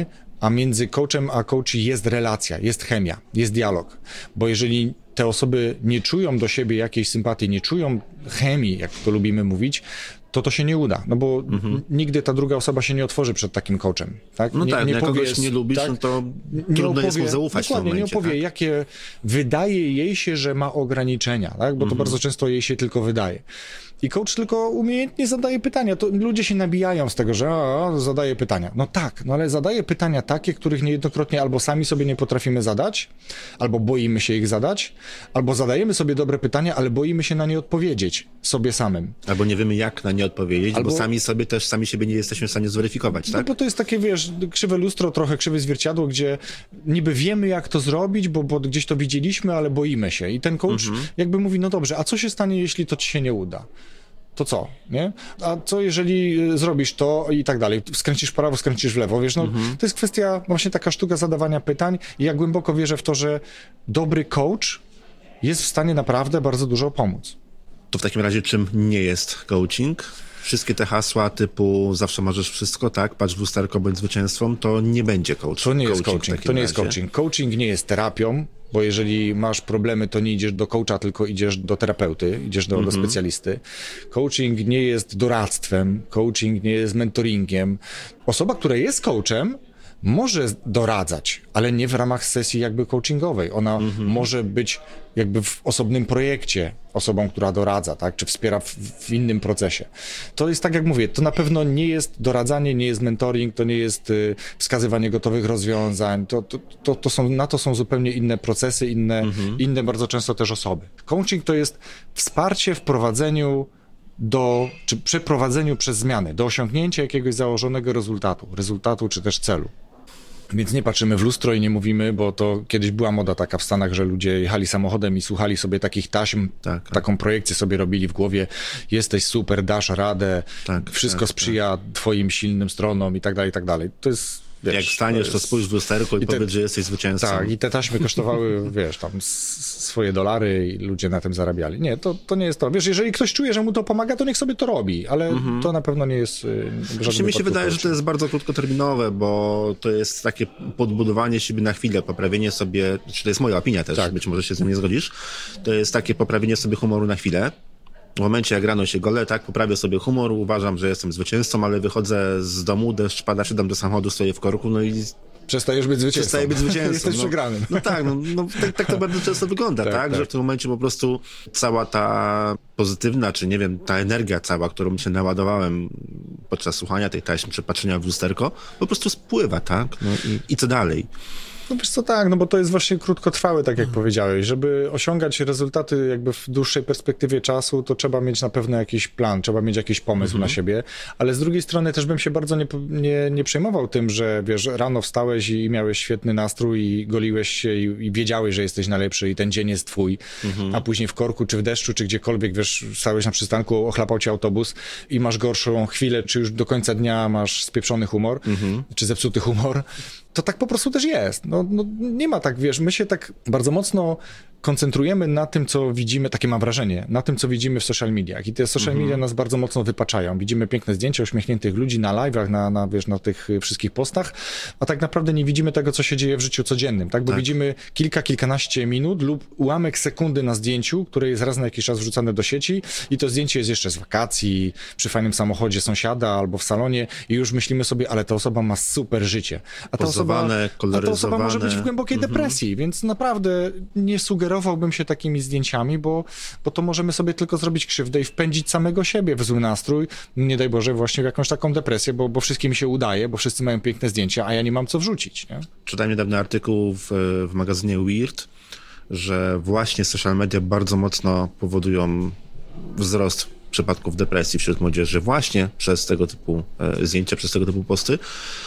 a między coachem a coachy jest relacja, jest chemia, jest dialog, bo jeżeli te osoby nie czują do siebie jakiejś sympatii, nie czują chemii, jak to lubimy mówić, to to się nie uda, no bo mhm. nigdy ta druga osoba się nie otworzy przed takim coachem, tak? No nie, tak, nie jak powie, kogoś nie lubisz, tak? no to nie trudno opowie, jest mu zaufać dokładnie, w tym momencie, nie opowie, tak? jakie wydaje jej się, że ma ograniczenia, tak? Bo to mhm. bardzo często jej się tylko wydaje. I coach tylko umiejętnie zadaje pytania. To ludzie się nabijają z tego, że o, zadaje pytania. No tak, no ale zadaje pytania takie, których niejednokrotnie albo sami sobie nie potrafimy zadać, albo boimy się ich zadać, albo zadajemy sobie dobre pytania, ale boimy się na nie odpowiedzieć sobie samym. Albo nie wiemy, jak na nie odpowiedzieć, albo... bo sami sobie też, sami siebie nie jesteśmy w stanie zweryfikować, tak? No bo to jest takie, wiesz, krzywe lustro, trochę krzywe zwierciadło, gdzie niby wiemy, jak to zrobić, bo, bo gdzieś to widzieliśmy, ale boimy się. I ten coach mhm. jakby mówi, no dobrze, a co się stanie, jeśli to ci się nie uda? To co, nie? A co jeżeli zrobisz to i tak dalej? Skręcisz w prawo, skręcisz w lewo, wiesz, no mhm. to jest kwestia właśnie taka sztuka zadawania pytań i ja głęboko wierzę w to, że dobry coach jest w stanie naprawdę bardzo dużo pomóc. To w takim razie czym nie jest coaching? Wszystkie te hasła typu zawsze możesz wszystko, tak? Patrz w lusterko, bądź zwycięstwem, to nie będzie coach. To nie jest coaching. coaching, to nie jest coaching. Coaching nie jest terapią, bo jeżeli masz problemy, to nie idziesz do coacha, tylko idziesz do terapeuty, idziesz do, mm-hmm. do specjalisty. Coaching nie jest doradztwem, coaching nie jest mentoringiem. Osoba, która jest coachem, może doradzać, ale nie w ramach sesji jakby coachingowej. Ona mm-hmm. może być jakby w osobnym projekcie osobą, która doradza, tak, czy wspiera w, w innym procesie. To jest tak, jak mówię, to na pewno nie jest doradzanie, nie jest mentoring, to nie jest y, wskazywanie gotowych rozwiązań, to, to, to, to są, na to są zupełnie inne procesy, inne, mm-hmm. inne bardzo często też osoby. Coaching to jest wsparcie w prowadzeniu do, czy przeprowadzeniu przez zmiany, do osiągnięcia jakiegoś założonego rezultatu, rezultatu czy też celu. Więc nie patrzymy w lustro i nie mówimy, bo to kiedyś była moda taka w Stanach, że ludzie jechali samochodem i słuchali sobie takich taśm, tak, tak. taką projekcję sobie robili w głowie, jesteś super, dasz radę, tak, wszystko tak, sprzyja tak. twoim silnym stronom i tak dalej, i tak dalej. To jest, wiesz, jak staniesz, to, jest... to spójrz w lusterko i, I te... powiedz, że jesteś zwycięzcą. Tak, i te taśmy kosztowały, wiesz, tam swoje dolary i ludzie na tym zarabiali. Nie, to, to nie jest to. Wiesz, jeżeli ktoś czuje, że mu to pomaga, to niech sobie to robi, ale mm-hmm. to na pewno nie jest żadne. Mi się wydaje, że to jest bardzo krótkoterminowe, bo to jest takie podbudowanie siebie na chwilę, poprawienie sobie, czy to jest moja opinia też, tak. być może się z tym nie zgodzisz, to jest takie poprawienie sobie humoru na chwilę. W momencie, jak rano się golę, tak, poprawię sobie humor, uważam, że jestem zwycięzcą, ale wychodzę z domu, deszcz pada, siadam do samochodu, stoję w korku, no i przestajesz być zwycięzcą. Przestaję być zwycięzcą. Jesteś no, przegranym. No tak, no, no tak, tak to bardzo często wygląda, tak, tak, tak? Że w tym momencie po prostu cała ta pozytywna, czy nie wiem, ta energia cała, którą się naładowałem podczas słuchania tej taśmy, czy patrzenia w lusterko, po prostu spływa, tak? No i, i co dalej? No wiesz co, tak, no bo to jest właśnie krótkotrwałe, tak jak powiedziałeś. Żeby osiągać rezultaty jakby w dłuższej perspektywie czasu, to trzeba mieć na pewno jakiś plan, trzeba mieć jakiś pomysł mhm. na siebie, ale z drugiej strony też bym się bardzo nie, nie, nie przejmował tym, że wiesz, rano wstałeś i miałeś świetny nastrój i goliłeś się i, i wiedziałeś, że jesteś najlepszy i ten dzień jest twój, mhm. a później w korku, czy w deszczu, czy gdziekolwiek, wiesz, stałeś na przystanku, ochlapał cię autobus i masz gorszą chwilę, czy już do końca dnia masz spieprzony humor, mhm. czy zepsuty humor, to tak po prostu też jest. No, no nie ma tak, wiesz, my się tak bardzo mocno koncentrujemy na tym, co widzimy, takie mam wrażenie, na tym, co widzimy w social mediach. I te social mhm. media nas bardzo mocno wypaczają. Widzimy piękne zdjęcia uśmiechniętych ludzi na live'ach, na, na, wiesz, na tych wszystkich postach, a tak naprawdę nie widzimy tego, co się dzieje w życiu codziennym, tak? Bo tak. widzimy kilka, kilkanaście minut lub ułamek sekundy na zdjęciu, które jest raz na jakiś czas wrzucane do sieci i to zdjęcie jest jeszcze z wakacji, przy fajnym samochodzie sąsiada albo w salonie i już myślimy sobie, ale ta osoba ma super życie. A ta, osoba, a ta osoba może być w głębokiej mhm. depresji, więc naprawdę nie sugerowałbym się takimi zdjęciami, bo, bo to możemy sobie tylko zrobić krzywdę i wpędzić samego siebie w zły nastrój, nie daj Boże, właśnie w jakąś taką depresję, bo, bo wszystkim mi się udaje, bo wszyscy mają piękne zdjęcia, a ja nie mam co wrzucić. Nie? Czytałem niedawno artykuł w, w magazynie Weird, że właśnie social media bardzo mocno powodują wzrost przypadków depresji wśród młodzieży właśnie przez tego typu e, zdjęcia, przez tego typu posty.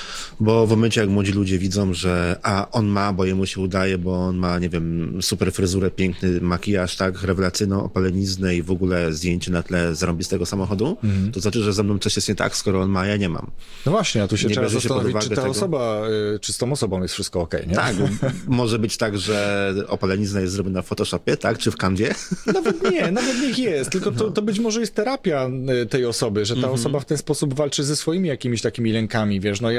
Bo w momencie, jak młodzi ludzie widzą, że a on ma, bo jemu się udaje, bo on ma, nie wiem, super fryzurę, piękny makijaż, tak, rewelacyjną opaleniznę i w ogóle zdjęcie na tle zarąbistego samochodu, mm-hmm. to znaczy, że ze mną coś jest nie tak, skoro on ma, ja nie mam. No właśnie, a tu się nie trzeba zastanowić, czy ta tego. osoba, y, czy z tą osobą jest wszystko okej, okay, nie? Tak, może być tak, że opalenizna jest zrobiona w Photoshopie, tak, czy w Canwie? Nawet nie, nawet niech jest, tylko to, to być może jest terapia tej osoby, że ta mm-hmm. osoba w ten sposób walczy ze swoimi jakimiś takimi lękami, wiesz, no ja słyszałem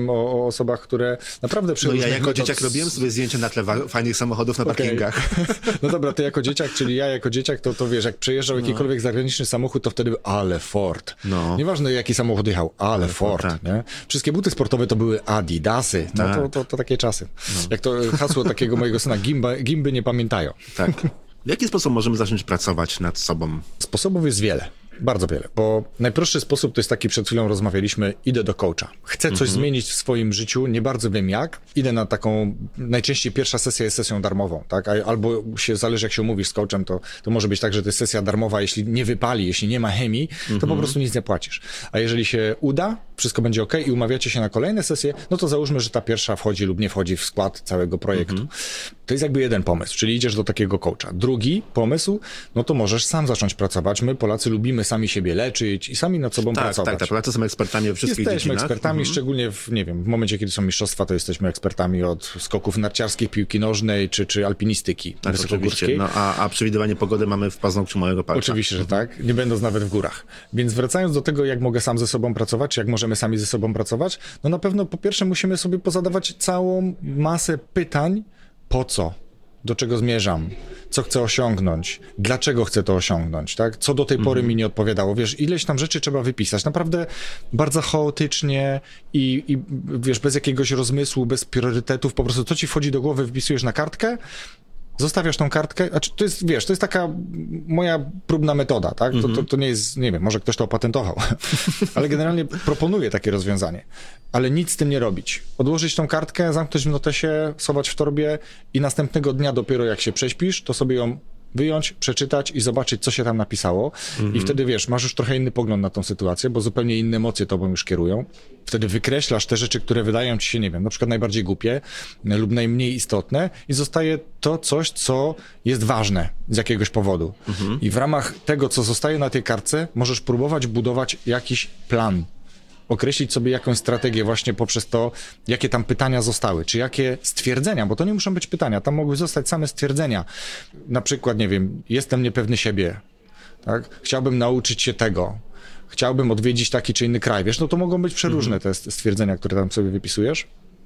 mówiłem o, o osobach, które naprawdę przy No ja jako metod... dzieciak robiłem sobie zdjęcia na tle wa- fajnych samochodów na parkingach. Okay. No dobra, ty jako dzieciak, czyli ja jako dzieciak, to, to wiesz, jak przejeżdżał no. jakikolwiek zagraniczny samochód, to wtedy ale Ford. No. Nieważne jaki samochód jechał, ale, ale Ford. Ford tak. Nie? Wszystkie buty sportowe to były Adidasy. No tak. to, to, to takie czasy. No. Jak to hasło takiego mojego syna, Gimba, Gimby nie pamiętają. Tak. W jaki sposób możemy zacząć pracować nad sobą? Sposobów jest wiele. Bardzo wiele, bo najprostszy sposób to jest taki, przed chwilą rozmawialiśmy, idę do coacha. Chcę coś mhm. zmienić w swoim życiu, nie bardzo wiem jak. Idę na taką, najczęściej pierwsza sesja jest sesją darmową, tak? Albo się zależy jak się umówisz z coachem, to, to może być tak, że to jest sesja darmowa, jeśli nie wypali, jeśli nie ma chemii, to mhm. po prostu nic nie płacisz. A jeżeli się uda, wszystko będzie ok i umawiacie się na kolejne sesje, no to załóżmy, że ta pierwsza wchodzi lub nie wchodzi w skład całego projektu. Mhm. To jest jakby jeden pomysł, czyli idziesz do takiego coacha. Drugi pomysł, no to możesz sam zacząć pracować. My Polacy lubimy sami siebie leczyć i sami nad sobą tak, pracować. Tak, tak, Polacy są ekspertami we wszystkich Jesteśmy dziedzinach. ekspertami, mhm. szczególnie w, nie wiem, w momencie, kiedy są mistrzostwa, to jesteśmy ekspertami od skoków narciarskich, piłki nożnej, czy, czy alpinistyki tak, wysokogórskiej. No, a, a przewidywanie pogody mamy w paznokciu mojego palca. Oczywiście, że tak, nie będąc nawet w górach. Więc wracając do tego, jak mogę sam ze sobą pracować, czy jak możemy sami ze sobą pracować, no na pewno po pierwsze musimy sobie pozadawać całą masę pytań, po co? Do czego zmierzam, co chcę osiągnąć, dlaczego chcę to osiągnąć, tak? Co do tej pory mm. mi nie odpowiadało. Wiesz, ileś tam rzeczy trzeba wypisać. Naprawdę bardzo chaotycznie i, i wiesz, bez jakiegoś rozmysłu, bez priorytetów, po prostu co ci wchodzi do głowy, wypisujesz na kartkę, zostawiasz tą kartkę, znaczy to jest, wiesz, to jest taka moja próbna metoda, tak? Mm-hmm. To, to, to nie jest, nie wiem, może ktoś to opatentował, ale generalnie proponuję takie rozwiązanie. Ale nic z tym nie robić. Odłożyć tą kartkę, zamknąć w notesie, schować w torbie i następnego dnia dopiero jak się prześpisz, to sobie ją wyjąć, przeczytać i zobaczyć, co się tam napisało. Mm-hmm. I wtedy, wiesz, masz już trochę inny pogląd na tą sytuację, bo zupełnie inne emocje tobą już kierują. Wtedy wykreślasz te rzeczy, które wydają ci się, nie wiem, na przykład najbardziej głupie lub najmniej istotne i zostaje to coś, co jest ważne z jakiegoś powodu. Mm-hmm. I w ramach tego, co zostaje na tej kartce, możesz próbować budować jakiś plan. Określić sobie jakąś strategię właśnie poprzez to, jakie tam pytania zostały, czy jakie stwierdzenia, bo to nie muszą być pytania, tam mogły zostać same stwierdzenia. Na przykład, nie wiem, jestem niepewny siebie, tak? Chciałbym nauczyć się tego, chciałbym odwiedzić taki czy inny kraj, wiesz, no to mogą być przeróżne te stwierdzenia, które tam sobie wypisujesz.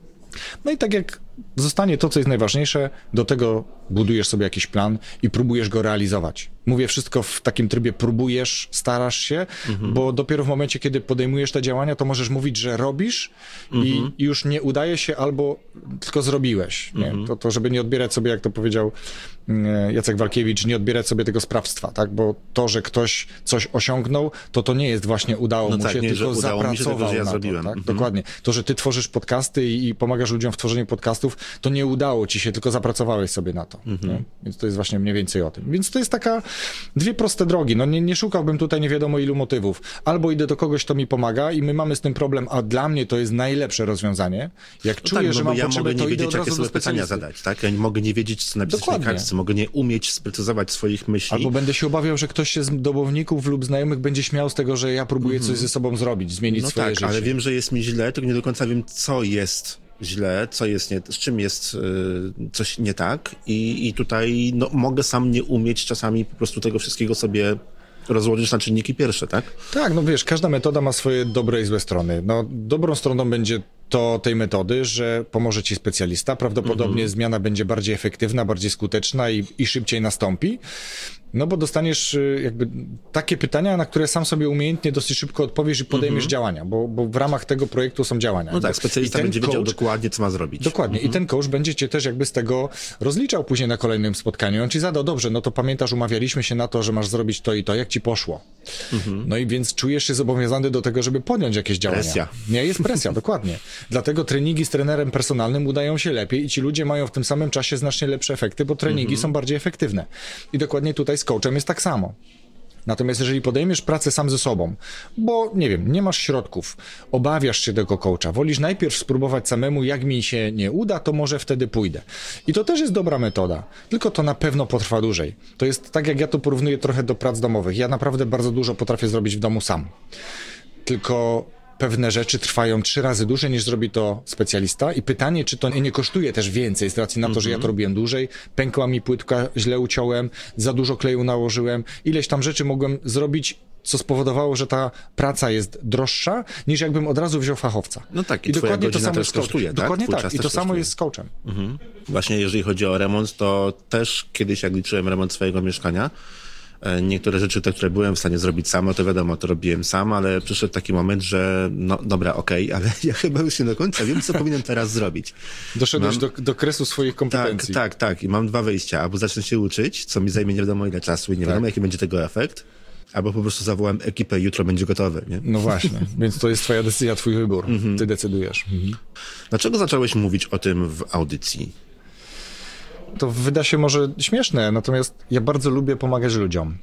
No i tak jak zostanie to, co jest najważniejsze, do tego budujesz sobie jakiś plan i próbujesz go realizować. Mówię wszystko w takim trybie próbujesz, starasz się, mhm. bo dopiero w momencie, kiedy podejmujesz te działania, to możesz mówić, że robisz mhm. i już nie udaje się albo tylko zrobiłeś. Nie? Mhm. To, to, żeby nie odbierać sobie, jak to powiedział Jacek Walkiewicz, nie odbierać sobie tego sprawstwa, tak? Bo to, że ktoś coś osiągnął, to to nie jest właśnie udało no mu tak, się, nie, tylko zapracował tego, że ja na zrobiłem. To, tak? Mhm. Dokładnie. To, że ty tworzysz podcasty i, i pomagasz ludziom w tworzeniu podcastów, to nie udało ci się, tylko zapracowałeś sobie na to. Mhm. Więc to jest właśnie mniej więcej o tym. Więc to jest taka dwie proste drogi. No nie, nie szukałbym tutaj nie wiadomo ilu motywów. Albo idę do kogoś, kto mi pomaga i my mamy z tym problem, a dla mnie to jest najlepsze rozwiązanie. Jak no czuję, tak, no że mam ja potrzebę, mogę to nie idę wiedzieć, jakie sobie pytania zadać, tak? Ja nie mogę nie wiedzieć, co napisać Dokładnie. na kartce, mogę nie umieć sprecyzować swoich myśli. Albo będę się obawiał, że ktoś się z dobowników lub znajomych będzie śmiał z tego, że ja próbuję mm-hmm. coś ze sobą zrobić, zmienić no swoje tak, życie. ale wiem, że jest mi źle, tylko nie do końca wiem, co jest źle, co jest nie, z czym jest y, coś nie tak i, i tutaj no, mogę sam nie umieć czasami po prostu tego wszystkiego sobie rozłożyć na czynniki pierwsze, tak? Tak, no wiesz, każda metoda ma swoje dobre i złe strony. No, dobrą stroną będzie to tej metody, że pomoże ci specjalista. Prawdopodobnie mm-hmm. zmiana będzie bardziej efektywna, bardziej skuteczna i, i szybciej nastąpi. No bo dostaniesz jakby takie pytania, na które sam sobie umiejętnie dosyć szybko odpowiesz i podejmiesz mm-hmm. działania, bo, bo w ramach tego projektu są działania. No tak, specjalista będzie coach, wiedział dokładnie, co ma zrobić. Dokładnie. Mm-hmm. I ten coach będzie cię też jakby z tego rozliczał później na kolejnym spotkaniu. On ci zadał, dobrze, no to pamiętasz, umawialiśmy się na to, że masz zrobić to i to, jak ci poszło. Mm-hmm. No i więc czujesz się zobowiązany do tego, żeby podjąć jakieś działania. Presja. Nie, jest presja, dokładnie. Dlatego treningi z trenerem personalnym udają się lepiej i ci ludzie mają w tym samym czasie znacznie lepsze efekty, bo treningi mm-hmm. są bardziej efektywne. I dokładnie tutaj z coachem jest tak samo. Natomiast jeżeli podejmiesz pracę sam ze sobą, bo nie wiem, nie masz środków, obawiasz się tego coacha, wolisz najpierw spróbować samemu, jak mi się nie uda, to może wtedy pójdę. I to też jest dobra metoda, tylko to na pewno potrwa dłużej. To jest tak, jak ja to porównuję trochę do prac domowych. Ja naprawdę bardzo dużo potrafię zrobić w domu sam. Tylko pewne rzeczy trwają trzy razy dłużej niż zrobi to specjalista i pytanie, czy to nie kosztuje też więcej z racji na to, mm-hmm. że ja to robiłem dłużej, pękła mi płytka, źle uciąłem, za dużo kleju nałożyłem, ileś tam rzeczy mogłem zrobić co spowodowało, że ta praca jest droższa, niż jakbym od razu wziął fachowca. No tak, i, I twoja dokładnie to godzina samo też jest z coachem. kosztuje, tak? Dokładnie Twój tak. czas I to też samo kosztuje. jest z coachem. Mhm. Właśnie jeżeli chodzi o remont, to też kiedyś jak liczyłem remont swojego mieszkania, niektóre rzeczy, te, które byłem w stanie zrobić sam, no to wiadomo, to robiłem sam, ale przyszedł taki moment, że no dobra, okej, okay, ale ja chyba już nie do końca wiem, co powinienem teraz zrobić. Doszedłeś mam... do, do kresu swoich kompetencji. Tak, tak, tak. I mam dwa wyjścia. Albo zacznę się uczyć, co mi zajmie nie wiadomo ile czasu i nie tak. wiadomo, jaki będzie tego efekt, albo po prostu zawołam ekipę, jutro będzie gotowy, nie? No właśnie, więc to jest twoja decyzja, twój wybór. Mhm. Ty decydujesz. Mhm. Dlaczego zacząłeś mówić o tym w audycji? To wyda się może śmieszne, natomiast ja bardzo lubię pomagać ludziom.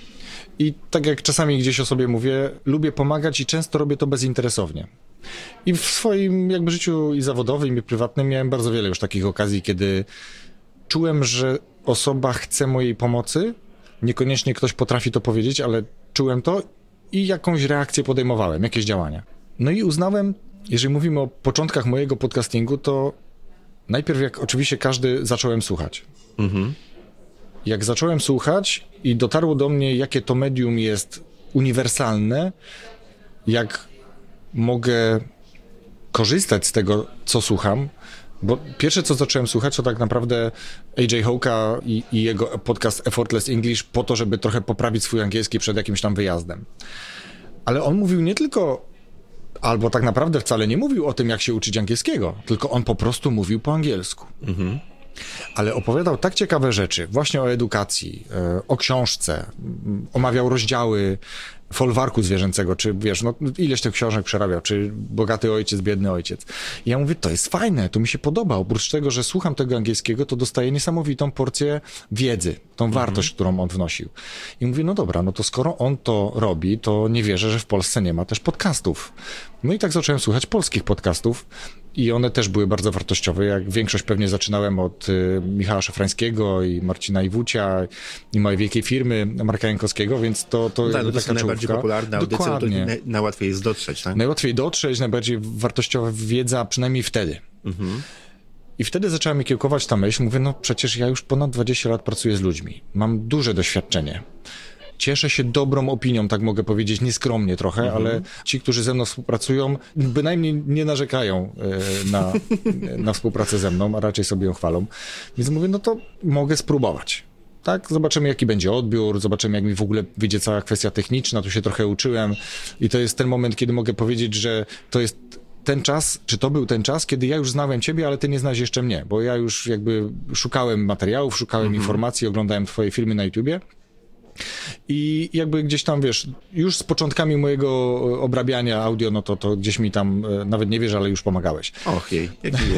I tak jak czasami gdzieś o sobie mówię, lubię pomagać i często robię to bezinteresownie. I w swoim jakby życiu i zawodowym, i prywatnym miałem bardzo wiele już takich okazji, kiedy czułem, że osoba chce mojej pomocy, niekoniecznie ktoś potrafi to powiedzieć, ale czułem to i jakąś reakcję podejmowałem, jakieś działania. No i uznałem, jeżeli mówimy o początkach mojego podcastingu, to najpierw jak oczywiście każdy zacząłem słuchać. Mhm. Jak zacząłem słuchać i dotarło do mnie, jakie to medium jest uniwersalne, jak mogę korzystać z tego, co słucham, bo pierwsze, co zacząłem słuchać, to tak naprawdę A J Hołka i, i jego podcast Effortless English po to, żeby trochę poprawić swój angielski przed jakimś tam wyjazdem. Ale on mówił nie tylko, albo tak naprawdę wcale nie mówił o tym, jak się uczyć angielskiego, tylko on po prostu mówił po angielsku. Mhm. Ale opowiadał tak ciekawe rzeczy, właśnie o edukacji, o książce, omawiał rozdziały folwarku zwierzęcego, czy wiesz, no ileś tych książek przerabiał, czy bogaty ojciec, biedny ojciec. I ja mówię, to jest fajne, to mi się podoba. Oprócz tego, że słucham tego angielskiego, to dostaję niesamowitą porcję wiedzy, tą mhm. wartość, którą on wnosił. I mówię, no dobra, no to skoro on to robi, to nie wierzę, że w Polsce nie ma też podcastów. No i tak zacząłem słuchać polskich podcastów i one też były bardzo wartościowe. Jak większość pewnie zaczynałem od y, Michała Szafrańskiego i Marcina Iwucia i mojej wielkiej firmy Marka Jankowskiego, więc to, to, tak, to taka taka najbardziej popularna audycja, to najłatwiej jest dotrzeć, tak? Najłatwiej dotrzeć, najbardziej wartościowa wiedza, przynajmniej wtedy. Mhm. I wtedy zaczęła mi kiełkować ta myśl, mówię, no przecież ja już ponad dwadzieścia lat pracuję z ludźmi, mam duże doświadczenie. Cieszę się dobrą opinią, tak mogę powiedzieć, nieskromnie trochę, mhm. ale ci, którzy ze mną współpracują, bynajmniej nie narzekają na, na współpracę ze mną, a raczej sobie ją chwalą. Więc mówię, no to mogę spróbować. Tak, zobaczymy, jaki będzie odbiór, zobaczymy, jak mi w ogóle wyjdzie cała kwestia techniczna, tu się trochę uczyłem i to jest ten moment, kiedy mogę powiedzieć, że to jest ten czas, czy to był ten czas, kiedy ja już znałem ciebie, ale ty nie znałeś jeszcze mnie, bo ja już jakby szukałem materiałów, szukałem mhm. informacji, oglądałem twoje filmy na YouTubie. I jakby gdzieś tam, wiesz, już z początkami mojego obrabiania audio, no to, to gdzieś mi tam, nawet nie wiesz, ale już pomagałeś. Och jej, jak miło.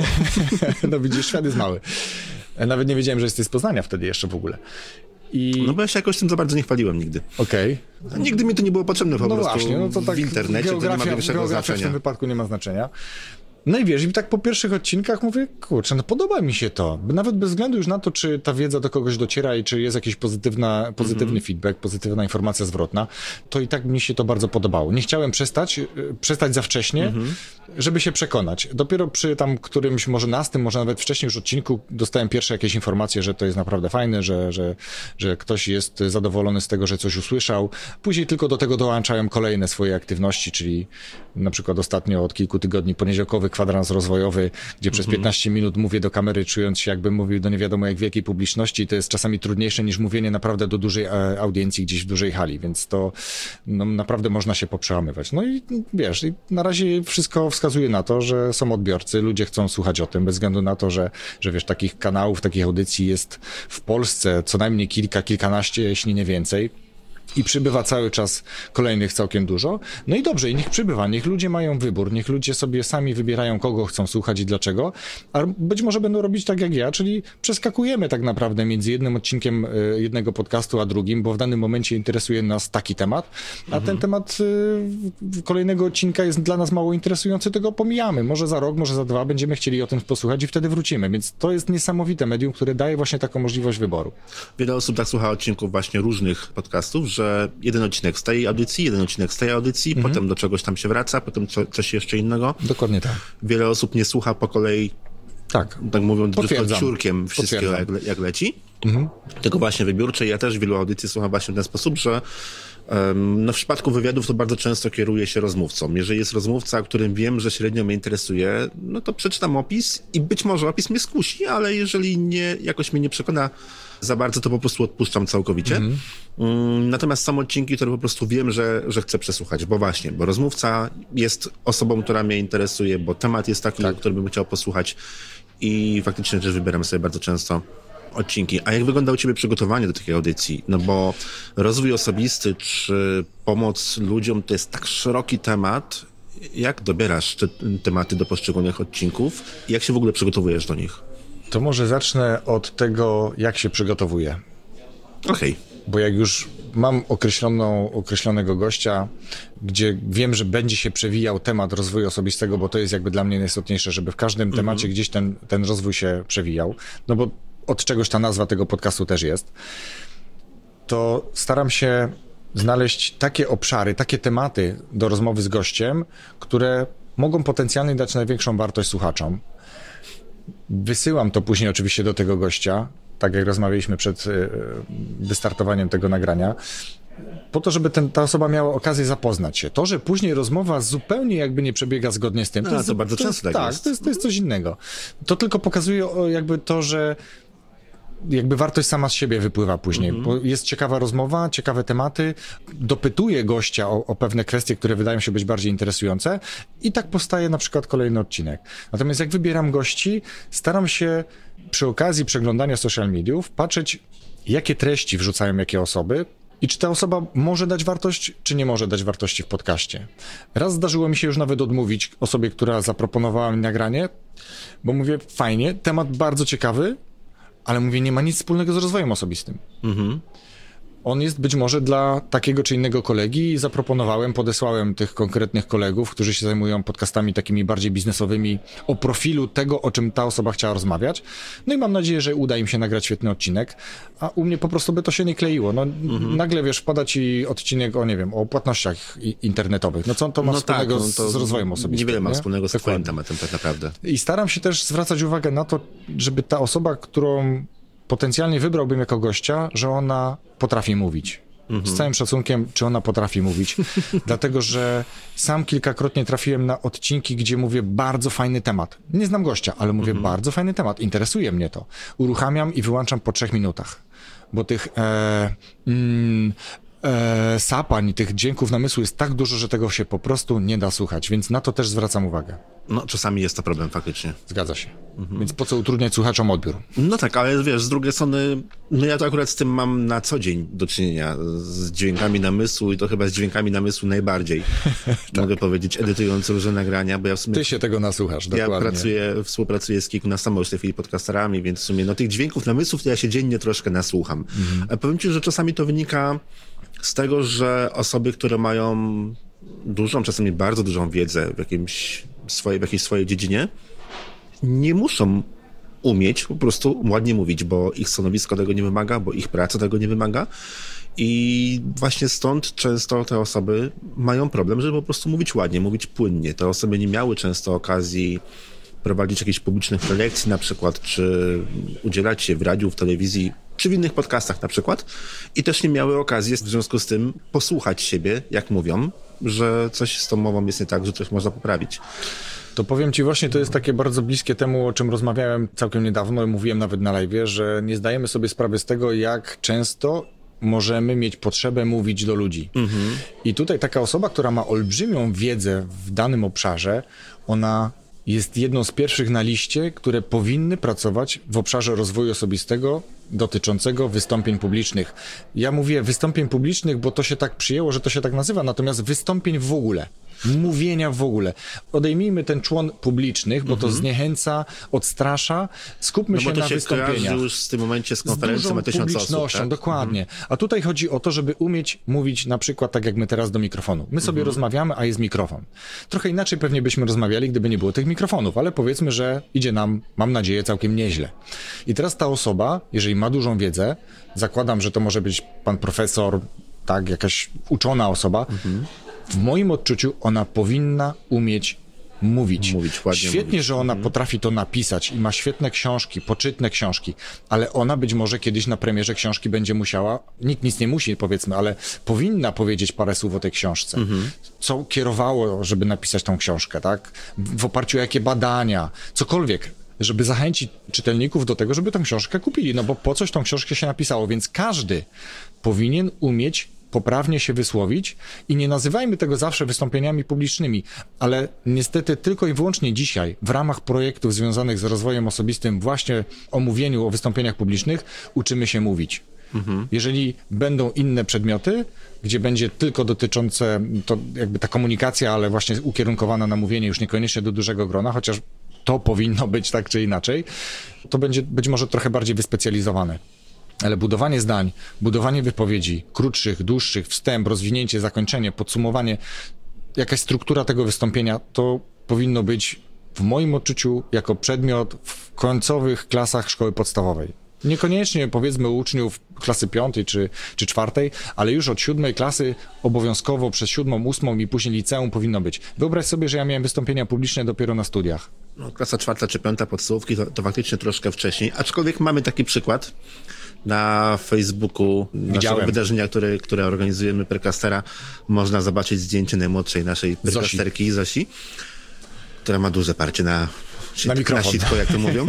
No widzisz, świat jest mały. Nawet nie wiedziałem, że jesteś z Poznania wtedy jeszcze w ogóle. I... No bo ja się jakoś tym za bardzo nie chwaliłem nigdy. Okej. Okay. Nigdy mi to nie było potrzebne po no prostu właśnie, no to tak w internecie, to nie ma większego znaczenia. W tym wypadku nie ma znaczenia. No i wiesz, i tak po pierwszych odcinkach mówię, kurczę, no podoba mi się to. Nawet bez względu już na to, czy ta wiedza do kogoś dociera i czy jest jakiś pozytywna, pozytywny mm-hmm. feedback, pozytywna informacja zwrotna, to i tak mi się to bardzo podobało. Nie chciałem przestać, przestać za wcześnie, mm-hmm. żeby się przekonać. Dopiero przy tam którymś, może nastym, może nawet wcześniej już odcinku dostałem pierwsze jakieś informacje, że to jest naprawdę fajne, że, że, że ktoś jest zadowolony z tego, że coś usłyszał. Później tylko do tego dołączałem kolejne swoje aktywności, czyli na przykład ostatnio od kilku tygodni poniedziałkowy kwadrans rozwojowy, gdzie przez piętnaście minut mówię do kamery, czując się, jakbym mówił do nie wiadomo jak wielkiej publiczności i to jest czasami trudniejsze niż mówienie naprawdę do dużej audiencji gdzieś w dużej hali, więc to no, naprawdę można się poprzełamywać. No i wiesz, i na razie wszystko wskazuje na to, że są odbiorcy, ludzie chcą słuchać o tym, bez względu na to, że, że wiesz, takich kanałów, takich audycji jest w Polsce co najmniej kilka, kilkanaście, jeśli nie więcej. I przybywa cały czas kolejnych całkiem dużo. No i dobrze, i niech przybywa, niech ludzie mają wybór, niech ludzie sobie sami wybierają, kogo chcą słuchać i dlaczego, a być może będą robić tak jak ja, czyli przeskakujemy tak naprawdę między jednym odcinkiem jednego podcastu a drugim, bo w danym momencie interesuje nas taki temat, a mhm. ten temat y, kolejnego odcinka jest dla nas mało interesujący, tego pomijamy. Może za rok, może za dwa będziemy chcieli o tym posłuchać i wtedy wrócimy, więc to jest niesamowite medium, które daje właśnie taką możliwość wyboru. Wiele osób tak słucha odcinków właśnie różnych podcastów, że jeden odcinek z tej audycji, jeden odcinek z tej audycji, mhm. potem do czegoś tam się wraca, potem co, coś jeszcze innego. Dokładnie tak. Wiele osób nie słucha po kolei, tak, tak mówiąc brzydko, ciurkiem wszystkiego jak, le, jak leci, mhm. tylko właśnie wybiórcze. Ja też wielu audycji słucham właśnie w ten sposób, że No w przypadku wywiadów to bardzo często kieruję się rozmówcą. Jeżeli jest rozmówca, którym wiem, że średnio mnie interesuje, no to przeczytam opis i być może opis mnie skusi, ale jeżeli nie, jakoś mnie nie przekona za bardzo, to po prostu odpuszczam całkowicie. Mm. Natomiast są odcinki, które po prostu wiem, że, że chcę przesłuchać, bo właśnie, bo rozmówca jest osobą, która mnie interesuje, bo temat jest taki, tak. który bym chciał posłuchać i faktycznie też wybieram sobie bardzo często odcinki. A jak wygląda u ciebie przygotowanie do takiej audycji? No bo rozwój osobisty czy pomoc ludziom to jest tak szeroki temat. Jak dobierasz te tematy do poszczególnych odcinków i jak się w ogóle przygotowujesz do nich? To może zacznę od tego, jak się przygotowuję. Okej. Okay. Bo jak już mam określoną, określonego gościa, gdzie wiem, że będzie się przewijał temat rozwoju osobistego, bo to jest jakby dla mnie najistotniejsze, żeby w każdym mm-hmm. temacie gdzieś ten, ten rozwój się przewijał, no bo od czegoś ta nazwa tego podcastu też jest, to staram się znaleźć takie obszary, takie tematy do rozmowy z gościem, które mogą potencjalnie dać największą wartość słuchaczom. Wysyłam to później oczywiście do tego gościa, tak jak rozmawialiśmy przed wystartowaniem tego nagrania, po to, żeby ten, ta osoba miała okazję zapoznać się. To, że później rozmowa zupełnie jakby nie przebiega zgodnie z tym, no, to, jest, to bardzo to często jest, tak tak jest. To jest, to jest coś innego. To tylko pokazuje jakby to, że jakby wartość sama z siebie wypływa później, mm-hmm. bo jest ciekawa rozmowa, ciekawe tematy, dopytuję gościa o, o pewne kwestie, które wydają się być bardziej interesujące i tak powstaje na przykład kolejny odcinek. Natomiast jak wybieram gości, staram się przy okazji przeglądania social mediów patrzeć, jakie treści wrzucają jakie osoby i czy ta osoba może dać wartość, czy nie może dać wartości w podcaście. Raz zdarzyło mi się już nawet odmówić osobie, która zaproponowała mi nagranie, bo mówię, fajnie, temat bardzo ciekawy, ale mówię, nie ma nic wspólnego z rozwojem osobistym. Mhm. On jest być może dla takiego czy innego kolegi i zaproponowałem, podesłałem tych konkretnych kolegów, którzy się zajmują podcastami takimi bardziej biznesowymi o profilu tego, o czym ta osoba chciała rozmawiać. No i mam nadzieję, że uda im się nagrać świetny odcinek, a u mnie po prostu by to się nie kleiło. No mhm. nagle, wiesz, wpada ci odcinek o, nie wiem, o płatnościach internetowych. No co to ma no wspólnego tak, no to z rozwojem osobistym? Niewiele ma nie? wspólnego z twoim tematem tak naprawdę. I staram się też zwracać uwagę na to, żeby ta osoba, którą potencjalnie wybrałbym jako gościa, że ona potrafi mówić. Mhm. Z całym szacunkiem, czy ona potrafi mówić. Dlatego, że sam kilkakrotnie trafiłem na odcinki, gdzie mówię bardzo fajny temat. Nie znam gościa, ale mówię mhm. bardzo fajny temat. Interesuje mnie to. Uruchamiam i wyłączam po trzech minutach. Bo tych e, mm, e, sapań, tych dźwięków namysłu jest tak dużo, że tego się po prostu nie da słuchać. Więc na to też zwracam uwagę. No, czasami jest to problem faktycznie. Zgadza się. Mhm. Więc po co utrudniać słuchaczom odbiór? No tak, ale wiesz, z drugiej strony, no ja to akurat z tym mam na co dzień do czynienia, z dźwiękami namysłu i to chyba z dźwiękami namysłu najbardziej, tak. mogę powiedzieć, edytując różne nagrania, bo ja w sumie... Ty się tego nasłuchasz, dokładnie. Ja pracuję, współpracuję z kilkunastoma już w tej chwili podcasterami, więc w sumie, no tych dźwięków namysłów to ja się dziennie troszkę nasłucham. Mhm. A powiem ci, że czasami to wynika z tego, że osoby, które mają dużą, czasami bardzo dużą wiedzę w jakimś swojej, w jakiejś swojej dziedzinie, nie muszą umieć po prostu ładnie mówić, bo ich stanowisko tego nie wymaga, bo ich praca tego nie wymaga i właśnie stąd często te osoby mają problem, żeby po prostu mówić ładnie, mówić płynnie. Te osoby nie miały często okazji prowadzić jakichś publicznych prelekcji na przykład, czy udzielać się w radiu, w telewizji, czy w innych podcastach na przykład i też nie miały okazji w związku z tym posłuchać siebie, jak mówią, że coś z tą mową jest nie tak, że coś można poprawić. To powiem ci właśnie, to jest takie bardzo bliskie temu, o czym rozmawiałem całkiem niedawno, mówiłem nawet na live'ie, że nie zdajemy sobie sprawy z tego, jak często możemy mieć potrzebę mówić do ludzi. Mhm. I tutaj taka osoba, która ma olbrzymią wiedzę w danym obszarze, ona jest jedną z pierwszych na liście, które powinny pracować w obszarze rozwoju osobistego dotyczącego wystąpień publicznych. Ja mówię wystąpień publicznych, bo to się tak przyjęło, że to się tak nazywa, natomiast wystąpień w ogóle. Mówienia w ogóle. Odejmijmy ten człon publicznych, bo to mm-hmm. zniechęca, odstrasza. Skupmy no się to na się wystąpieniach. już w tym momencie z konferencją ma tysiąc osób. Tak? Dokładnie. Mm-hmm. A tutaj chodzi o to, żeby umieć mówić na przykład tak jak my teraz do mikrofonu. My sobie mm-hmm. rozmawiamy, a jest mikrofon. Trochę inaczej pewnie byśmy rozmawiali, gdyby nie było tych mikrofonów, ale powiedzmy, że idzie nam, mam nadzieję, całkiem nieźle. I teraz ta osoba, jeżeli ma dużą wiedzę, zakładam, że to może być pan profesor, tak, jakaś uczona osoba, mm-hmm. w moim odczuciu ona powinna umieć mówić. Mówić, ładnie Świetnie, mówić. że ona potrafi to napisać i ma świetne książki, poczytne książki, ale ona być może kiedyś na premierze książki będzie musiała, nikt nic nie musi, powiedzmy, ale powinna powiedzieć parę słów o tej książce. Mhm. Co kierowało, żeby napisać tą książkę, tak? W oparciu o jakie badania, cokolwiek, żeby zachęcić czytelników do tego, żeby tę książkę kupili, no bo po coś tą książkę się napisało, więc każdy powinien umieć poprawnie się wysłowić i nie nazywajmy tego zawsze wystąpieniami publicznymi, ale niestety tylko i wyłącznie dzisiaj w ramach projektów związanych z rozwojem osobistym właśnie o mówieniu, o wystąpieniach publicznych uczymy się mówić. Mhm. Jeżeli będą inne przedmioty, gdzie będzie tylko dotyczące, to jakby ta komunikacja, ale właśnie ukierunkowana na mówienie już niekoniecznie do dużego grona, chociaż to powinno być tak czy inaczej, to będzie być może trochę bardziej wyspecjalizowane. Ale budowanie zdań, budowanie wypowiedzi, krótszych, dłuższych, wstęp, rozwinięcie, zakończenie, podsumowanie, jakaś struktura tego wystąpienia, to powinno być w moim odczuciu jako przedmiot w końcowych klasach szkoły podstawowej. Niekoniecznie powiedzmy u uczniów klasy piątej czy, czy czwartej, ale już od siódmej klasy obowiązkowo przez siódmą, ósmą i później liceum powinno być. Wyobraź sobie, że ja miałem wystąpienia publiczne dopiero na studiach. No, klasa czwarta czy piąta podstawówki to, to faktycznie troszkę wcześniej, aczkolwiek mamy taki przykład na Facebooku naszego wydarzenia, które, które organizujemy Percastera. Można zobaczyć zdjęcie najmłodszej naszej percasterki Zosi, Zosi która ma duże parcie na Sit, na mikrofon. Na sitko, jak to mówią.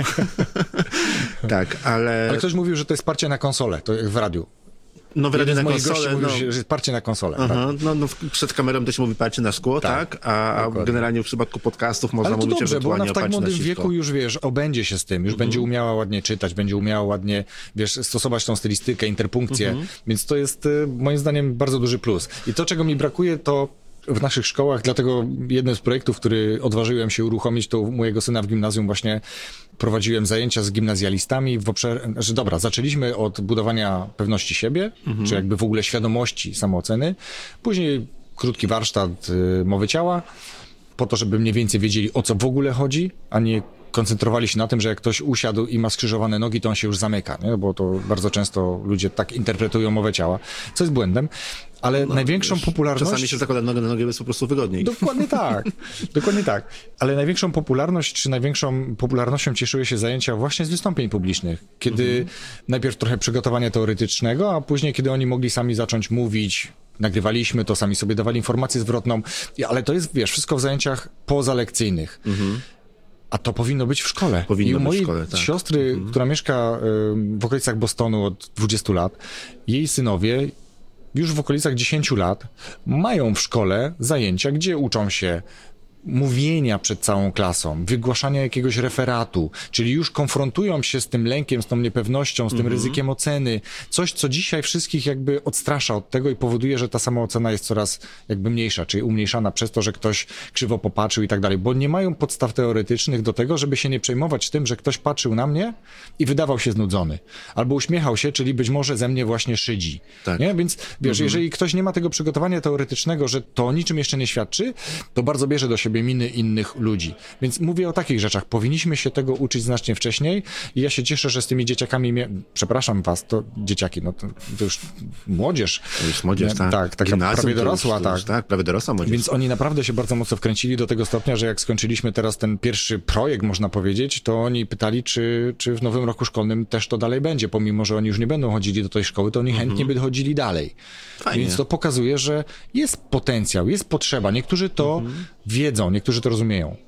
Tak, ale... Ale ktoś mówił, że to jest parcie na konsolę, to jak w radiu. No w radiu na konsolę, no. mówił, że jest parcie na konsolę. Aha, tak. no, no przed kamerą to się mówi parcie na szkło, tak? tak? A, a generalnie w przypadku podcastów można Ale to mówić dobrze, bo ona w tak młodym wieku wieku już, wiesz, obędzie się z tym, już mm-hmm. będzie umiała ładnie czytać, będzie umiała ładnie, wiesz, stosować tą stylistykę, interpunkcję, mm-hmm. więc to jest moim zdaniem bardzo duży plus. I to, czego mi brakuje, to w naszych szkołach, dlatego jednym z projektów, który odważyłem się uruchomić, to u mojego syna w gimnazjum właśnie prowadziłem zajęcia z gimnazjalistami w obszarze, że dobra, zaczęliśmy od budowania pewności siebie, mhm. czy jakby w ogóle świadomości samooceny, później krótki warsztat y, mowy ciała, po to, żeby mniej więcej wiedzieli, o co w ogóle chodzi, a nie koncentrowali się na tym, że jak ktoś usiadł i ma skrzyżowane nogi, to on się już zamyka, nie? Bo to bardzo często ludzie tak interpretują mowę ciała, co jest błędem, ale no, największą wiesz, popularność... Czasami się zakłada nogę na nogę, jest po prostu wygodniej. Dokładnie tak, dokładnie tak. Ale największą popularność, czy największą popularnością cieszyły się zajęcia właśnie z wystąpień publicznych, kiedy mhm. najpierw trochę przygotowania teoretycznego, a później, kiedy oni mogli sami zacząć mówić, nagrywaliśmy to, sami sobie dawali informację zwrotną, ale to jest, wiesz, wszystko w zajęciach pozalekcyjnych. Mhm. A to powinno być w szkole. Powinno I u mojej być w szkole, tak. siostry, mhm. która mieszka w okolicach Bostonu od dwudziestu lat, jej synowie już w okolicach dziesięciu lat mają w szkole zajęcia, gdzie uczą się mówienia przed całą klasą, wygłaszania jakiegoś referatu, czyli już konfrontują się z tym lękiem, z tą niepewnością, z tym mm-hmm. ryzykiem oceny. Coś, co dzisiaj wszystkich jakby odstrasza od tego i powoduje, że ta samoocena jest coraz jakby mniejsza, czyli umniejszana przez to, że ktoś krzywo popatrzył i tak dalej, bo nie mają podstaw teoretycznych do tego, żeby się nie przejmować tym, że ktoś patrzył na mnie i wydawał się znudzony. Albo uśmiechał się, czyli być może ze mnie właśnie szydzi. Tak. Nie? Więc wiesz, mm-hmm. jeżeli ktoś nie ma tego przygotowania teoretycznego, że to o niczym jeszcze nie świadczy, to bardzo bierze do siebie miny innych ludzi. Więc mówię o takich rzeczach. Powinniśmy się tego uczyć znacznie wcześniej i ja się cieszę, że z tymi dzieciakami, mia... przepraszam was, to dzieciaki, no to, to już młodzież. To już młodzież, tak. Tak, taka prawie dorosła, już, tak. Już, tak, prawie dorosła młodzież. Więc oni naprawdę się bardzo mocno wkręcili do tego stopnia, że jak skończyliśmy teraz ten pierwszy projekt, można powiedzieć, to oni pytali, czy, czy w nowym roku szkolnym też to dalej będzie, pomimo, że oni już nie będą chodzili do tej szkoły, to oni mhm. chętnie by chodzili dalej. Fajnie. Więc to pokazuje, że jest potencjał, jest potrzeba. Niektórzy to mhm. wiedzą, niektórzy to rozumieją.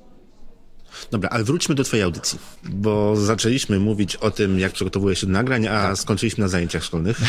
Dobra, ale wróćmy do twojej audycji, bo zaczęliśmy mówić o tym, jak przygotowuje się do nagrań, a tak. skończyliśmy na zajęciach szkolnych.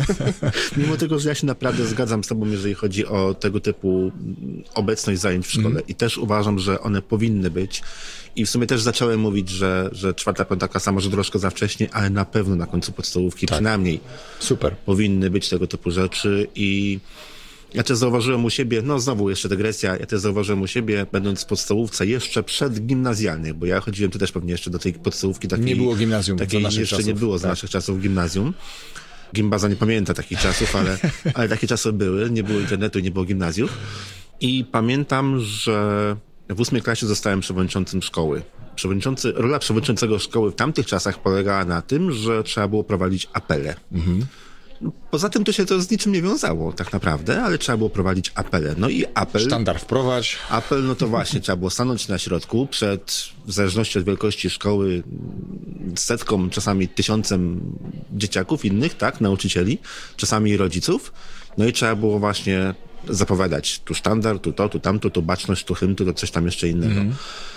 Mimo tego, że ja się naprawdę zgadzam z tobą, jeżeli chodzi o tego typu obecność zajęć w szkole mm. i też uważam, że one powinny być i w sumie też zacząłem mówić, że, że czwarta, piąta klasa może troszkę za wcześnie, ale na pewno na końcu podstawówki tak. przynajmniej Super. powinny być tego typu rzeczy i ja też zauważyłem u siebie, no znowu jeszcze dygresja, ja też zauważyłem u siebie, będąc w podstawówce jeszcze przed gimnazjalnej, bo ja chodziłem tu też pewnie jeszcze do tej podstawówki takiej... Nie było gimnazjum takiej, za naszych jeszcze czasów. nie było z tak. naszych czasów gimnazjum. Gimbaza nie pamięta takich czasów, ale, ale takie czasy były, nie było internetu i nie było gimnazjów. I pamiętam, że w ósmej klasie zostałem przewodniczącym szkoły. Przewodniczący, rola przewodniczącego szkoły w tamtych czasach polegała na tym, że trzeba było prowadzić apele. Mhm. Poza tym to się to z niczym nie wiązało tak naprawdę, ale trzeba było prowadzić apele. No i apel... Sztandar wprowadź. Apel, no to właśnie, trzeba było stanąć na środku przed, w zależności od wielkości szkoły, setką, czasami tysiącem dzieciaków innych, tak, nauczycieli, czasami rodziców. No i trzeba było właśnie zapowiadać tu sztandar, tu to, tu tamto, tu baczność, tu hymn, tu to coś tam jeszcze innego. Mm.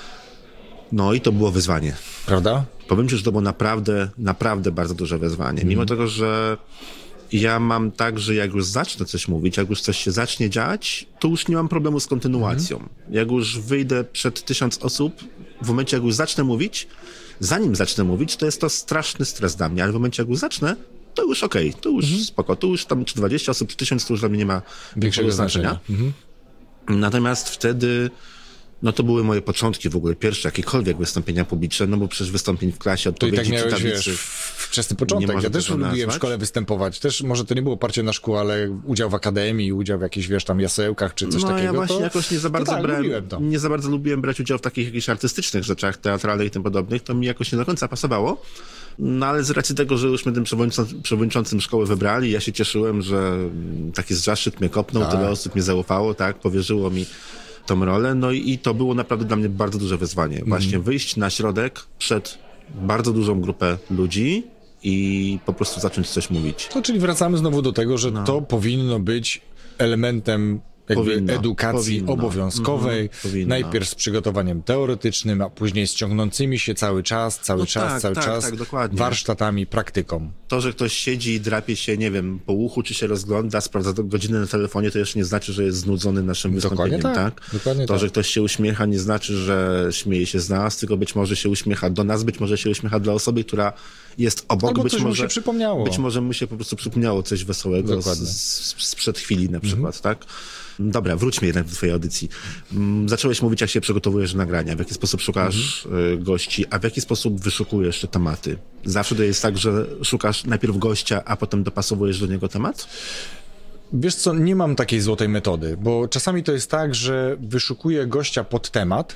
No i to było wyzwanie. Prawda? Powiem ci, że to było naprawdę, naprawdę bardzo duże wyzwanie. Mm. Mimo tego, że ja mam tak, że jak już zacznę coś mówić, jak już coś się zacznie dziać, to już nie mam problemu z kontynuacją. Mm. Jak już wyjdę przed tysiąc osób, w momencie jak już zacznę mówić, zanim zacznę mówić, to jest to straszny stres dla mnie, ale w momencie jak już zacznę, to już okej, okay, to już mhm. spoko, to już tam czy dwadzieścia osób, czy tysiąc, to już dla mnie nie ma większego znaczenia. Mhm. Natomiast wtedy, no to były moje początki w ogóle, pierwsze jakiekolwiek wystąpienia publiczne, no bo przecież wystąpień w klasie, odpowiedzi to i tak miałeś, czy tablicy. Wiesz, wczesny początek, ja też lubiłem nazwać. w szkole występować, też może to nie było oparcie na szkół, ale udział w akademii, udział w jakichś, wiesz, tam jasełkach, czy coś no, takiego. No ja właśnie to, jakoś nie za bardzo tak, brałem, nie za bardzo lubiłem brać udział w takich jakichś artystycznych rzeczach, teatralnych i tym podobnych, to mi jakoś nie do końca pasowało. No ale z racji tego, że już mnie tym przewodniczącym, przewodniczącym szkoły wybrali, ja się cieszyłem, że taki zaszczyt mnie kopnął, tak. Tyle osób mnie zaufało, tak, powierzyło mi tą rolę, no i, i to było naprawdę dla mnie bardzo duże wyzwanie. Mm. Właśnie wyjść na środek przed bardzo dużą grupę ludzi i po prostu zacząć coś mówić. To czyli wracamy znowu do tego, że no. to powinno być elementem jakby powinno, edukacji powinno. obowiązkowej, mhm, najpierw z przygotowaniem teoretycznym, a później z ciągnącymi się cały czas, cały no czas, tak, cały tak, czas, tak, warsztatami, praktyką. To, że ktoś siedzi i drapie się, nie wiem, po uchu, czy się rozgląda, sprawdza godzinę na telefonie, to jeszcze nie znaczy, że jest znudzony naszym Dokładnie wystąpieniem, tak? tak? Dokładnie to, tak. że ktoś się uśmiecha, nie znaczy, że śmieje się z nas, tylko być może się uśmiecha do nas, być może się uśmiecha dla osoby, która jest obok, Albo być coś może mu się przypomniało. Być może mu się po prostu przypomniało coś wesołego z, z, sprzed chwili na przykład, mhm. tak? Dobra, wróćmy jednak do twojej audycji. Zacząłeś mówić, jak się przygotowujesz do nagrania, w jaki sposób szukasz mhm. gości, a w jaki sposób wyszukujesz te tematy? Zawsze to jest tak, że szukasz najpierw gościa, a potem dopasowujesz do niego temat? Wiesz co, nie mam takiej złotej metody, bo czasami to jest tak, że wyszukuję gościa pod temat,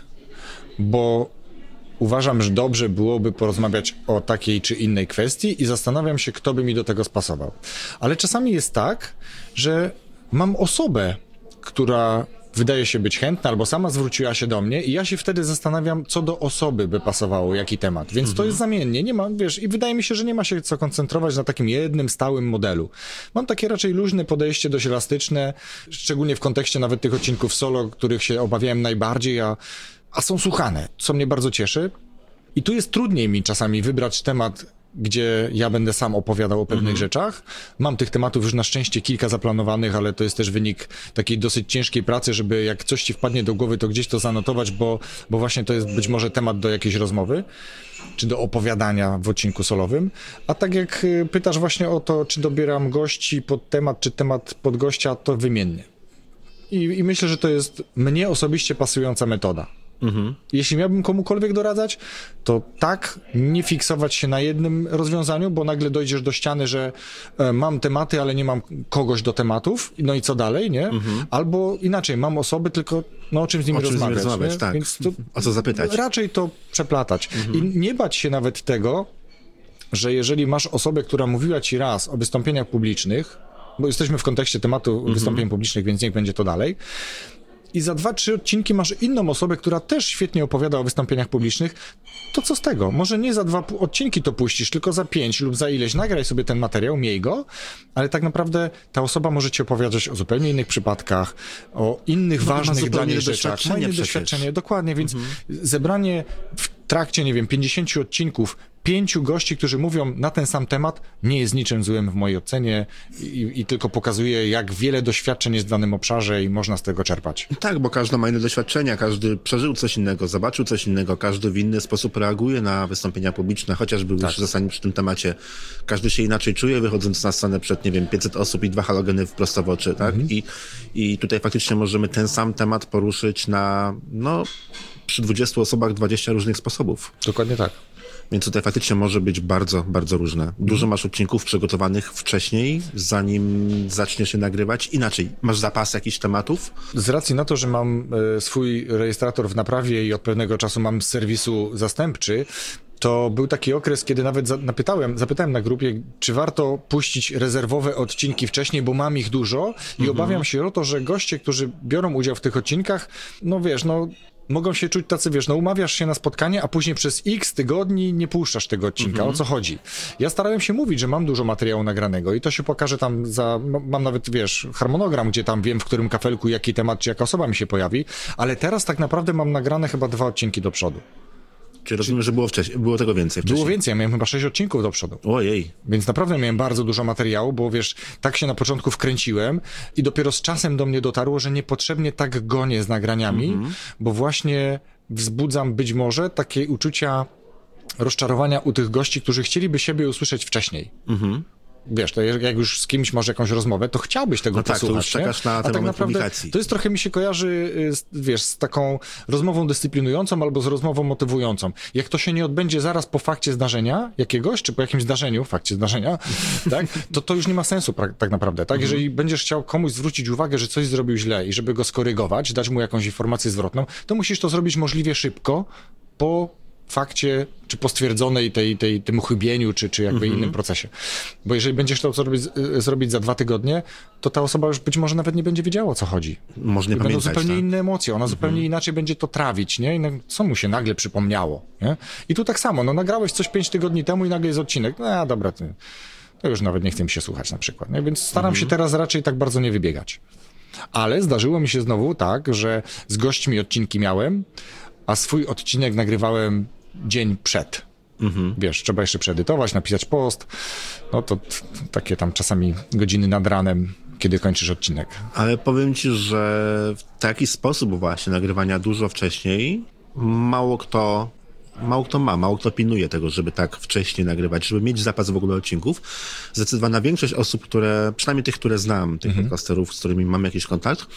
bo uważam, że dobrze byłoby porozmawiać o takiej czy innej kwestii i zastanawiam się, kto by mi do tego spasował. Ale czasami jest tak, że mam osobę, która wydaje się być chętna, albo sama zwróciła się do mnie i ja się wtedy zastanawiam, co do osoby by pasowało, jaki temat. Więc mhm. to jest zamiennie, nie ma, wiesz, i wydaje mi się, że nie ma się co koncentrować na takim jednym, stałym modelu. Mam takie raczej luźne podejście, dość elastyczne, szczególnie w kontekście nawet tych odcinków solo, których się obawiałem najbardziej, a, a są słuchane, co mnie bardzo cieszy. I tu jest trudniej mi czasami wybrać temat, gdzie ja będę sam opowiadał o pewnych mm-hmm. rzeczach. Mam tych tematów już na szczęście kilka zaplanowanych, ale to jest też wynik takiej dosyć ciężkiej pracy, żeby jak coś ci wpadnie do głowy, to gdzieś to zanotować, bo, bo właśnie to jest być może temat do jakiejś rozmowy, czy do opowiadania w odcinku solowym. A tak jak pytasz właśnie o to, czy dobieram gości pod temat, czy temat pod gościa, to wymiennie. I, i myślę, że to jest mnie osobiście pasująca metoda. Mhm. Jeśli miałbym komukolwiek doradzać, to tak, nie fiksować się na jednym rozwiązaniu, bo nagle dojdziesz do ściany, że e, mam tematy, ale nie mam kogoś do tematów, no i co dalej, nie? Mhm. Albo inaczej, mam osoby, tylko no o czym z nimi o czym rozmawiać, z nimi rozmawiać tak. Więc to o co zapytać. Raczej to przeplatać. Mhm. I nie bać się nawet tego, że jeżeli masz osobę, która mówiła ci raz o wystąpieniach publicznych, bo jesteśmy w kontekście tematu mhm. wystąpień publicznych, więc niech będzie to dalej, i za dwa, trzy odcinki masz inną osobę, która też świetnie opowiada o wystąpieniach publicznych, to co z tego? Może nie za dwa odcinki to puścisz, tylko za pięć lub za ileś. Nagraj sobie ten materiał, miej go, ale tak naprawdę ta osoba może ci opowiadać o zupełnie innych przypadkach, o innych no, ważnych dla niej rzeczach. Ma inne doświadczenie, dokładnie, więc mhm. zebranie w trakcie, nie wiem, pięćdziesięciu odcinków pięciu gości, którzy mówią na ten sam temat, nie jest niczym złym w mojej ocenie i, i tylko pokazuje, jak wiele doświadczeń jest w danym obszarze i można z tego czerpać. Tak, bo każdy ma inne doświadczenia, każdy przeżył coś innego, zobaczył coś innego, każdy w inny sposób reaguje na wystąpienia publiczne, chociażby tak. już zasadniczo przy tym temacie. Każdy się inaczej czuje, wychodząc na scenę przed, nie wiem, pięćset osób i dwa halogeny prosto w oczy, tak? Mhm. I, I tutaj faktycznie możemy ten sam temat poruszyć na, no, przy dwudziestu osobach dwadzieścia różnych sposobów. Dokładnie tak. Więc tutaj faktycznie może być bardzo, bardzo różne. Dużo masz odcinków przygotowanych wcześniej, zanim zaczniesz się nagrywać. Inaczej, masz zapas jakichś tematów? Z racji na to, że mam e, swój rejestrator w naprawie i od pewnego czasu mam z serwisu zastępczy, to był taki okres, kiedy nawet zapytałem, zapytałem na grupie, czy warto puścić rezerwowe odcinki wcześniej, bo mam ich dużo i mhm. obawiam się o to, że goście, którzy biorą udział w tych odcinkach, no wiesz, no mogą się czuć tacy, wiesz, no umawiasz się na spotkanie, a później przez x tygodni nie puszczasz tego odcinka. Mhm. O co chodzi? Ja starałem się mówić, że mam dużo materiału nagranego i to się pokaże tam za, mam nawet, wiesz, harmonogram, gdzie tam wiem, w którym kafelku, jaki temat, czy jaka osoba mi się pojawi, ale teraz tak naprawdę mam nagrane chyba dwa odcinki do przodu. Czy rozumiem, że było, wcześniej, było tego więcej wcześniej? Było więcej, ja miałem chyba sześć odcinków do przodu. Ojej. Więc naprawdę miałem bardzo dużo materiału, bo wiesz, tak się na początku wkręciłem i dopiero z czasem do mnie dotarło, że niepotrzebnie tak gonię z nagraniami, mm-hmm. bo właśnie wzbudzam być może takie uczucia rozczarowania u tych gości, którzy chcieliby siebie usłyszeć wcześniej. Mhm. Wiesz, to jak już z kimś masz jakąś rozmowę, to chciałbyś tego no tak, posłuchać. To już czekasz na ten A tak moment naprawdę publikacji. To jest trochę mi się kojarzy, wiesz, z taką rozmową dyscyplinującą albo z rozmową motywującą. Jak to się nie odbędzie zaraz po fakcie zdarzenia jakiegoś, czy po jakimś zdarzeniu, fakcie zdarzenia, tak, to to już nie ma sensu pra- tak naprawdę, tak? Jeżeli mhm. będziesz chciał komuś zwrócić uwagę, że coś zrobił źle i żeby go skorygować, dać mu jakąś informację zwrotną, to musisz to zrobić możliwie szybko po fakcie, czy po stwierdzonej tej, tej, tym uchybieniu, czy, czy jakby mm-hmm. innym procesie. Bo jeżeli będziesz to zrobić, zrobić za dwa tygodnie, to ta osoba już być może nawet nie będzie wiedziała, o co chodzi. Może nie I pamiętać, będą zupełnie tak? inne emocje, ona mm-hmm. zupełnie inaczej będzie to trawić, nie? I na, co mu się nagle przypomniało, nie? I tu tak samo, no nagrałeś coś pięć tygodni temu i nagle jest odcinek, no a dobra, ty, to już nawet nie chce mi się słuchać na przykład, nie? Więc staram mm-hmm. się teraz raczej tak bardzo nie wybiegać. Ale zdarzyło mi się znowu tak, że z gośćmi odcinki miałem, a swój odcinek nagrywałem dzień przed. Mhm. Wiesz, trzeba jeszcze przeedytować, napisać post. No to t- takie tam czasami godziny nad ranem, kiedy kończysz odcinek. Ale powiem ci, że w taki sposób właśnie nagrywania dużo wcześniej mało kto mało kto ma, mało kto pilnuje tego, żeby tak wcześnie nagrywać, żeby mieć zapas w ogóle odcinków. Zdecydowana większość osób, które, przynajmniej tych, które znam, tych mhm. podcasterów, z którymi mam jakiś kontakt,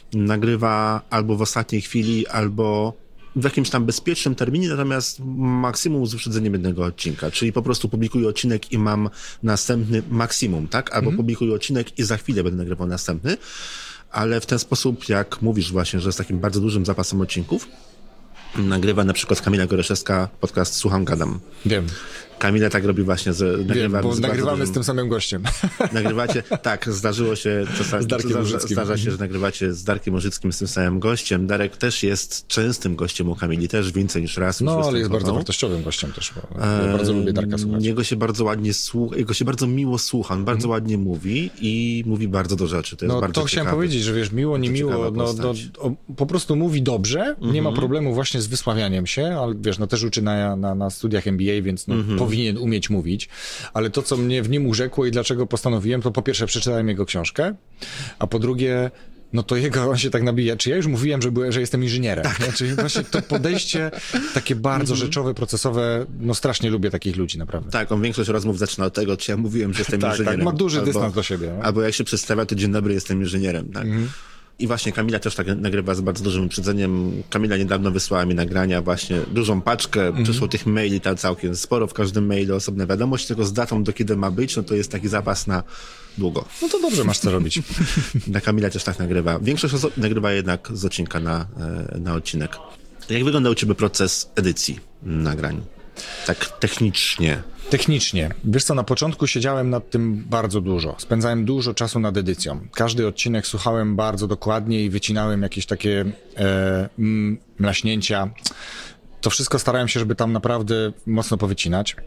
nagrywa albo w ostatniej chwili, albo w jakimś tam bezpiecznym terminie, natomiast maksimum z wyprzedzeniem jednego odcinka. Czyli po prostu publikuję odcinek i mam następny maksimum, tak? Albo mm-hmm. publikuję odcinek i za chwilę będę nagrywał następny. Ale w ten sposób, jak mówisz właśnie, że z takim bardzo dużym zapasem odcinków, nagrywa na przykład Kamila Goreszewska podcast Słucham Gadam. Wiem. Kamila tak robi właśnie, z, Wiem, bo z nagrywamy dużym, z tym samym gościem. Nagrywacie, tak, zdarzyło się, czasami z Darkiem zdarza, zdarza się, że nagrywacie z Darkiem Użyckim, z tym samym gościem. Darek też jest częstym gościem u Kamili, też więcej niż raz. No, ale jest bardzo wartościowym gościem też, bo ja bardzo lubię Darka słuchać. Jego się bardzo ładnie słucha, jego się bardzo miło słucha, on bardzo mm. ładnie mówi i mówi bardzo do rzeczy. To jest no bardzo to ciekawe, chciałem powiedzieć, że wiesz, miło, nie miło, no, no, o, po prostu mówi dobrze, mm-hmm. nie ma problemu właśnie z wysławianiem się, ale wiesz, no też uczy na, na, na studiach M B A, więc no, mm-hmm. powinien umieć mówić. Ale to, co mnie w nim urzekło i dlaczego postanowiłem, to po pierwsze przeczytałem jego książkę, a po drugie, no to jego, on się tak nabija. Czy ja już mówiłem, że, byłem, że jestem inżynierem? Tak. Czyli właśnie to podejście takie bardzo mm-hmm. rzeczowe, procesowe, no strasznie lubię takich ludzi, naprawdę. Tak, on większość rozmów zaczyna od tego, czy ja mówiłem, że jestem tak, inżynierem. Tak, ma duży albo, dystans do siebie. No? Albo jak się przedstawia, to dzień dobry, jestem inżynierem, tak? Mm-hmm. I właśnie Kamila też tak nagrywa z bardzo dużym wyprzedzeniem. Kamila niedawno wysłała mi nagrania, właśnie dużą paczkę, mm. przyszło tych maili tam całkiem sporo, w każdym mailu osobna wiadomość, tylko z datą, do kiedy ma być, no to jest taki zapas na długo. No to dobrze masz co robić. Na Kamila też tak nagrywa. Większość osób nagrywa jednak z odcinka na, na odcinek. Jak wygląda u ciebie proces edycji nagrań? Tak technicznie. Technicznie. Wiesz co, na początku siedziałem nad tym bardzo dużo. Spędzałem dużo czasu nad edycją. Każdy odcinek słuchałem bardzo dokładnie i wycinałem jakieś takie e, m, mlaśnięcia. To wszystko starałem się, żeby tam naprawdę mocno powycinać.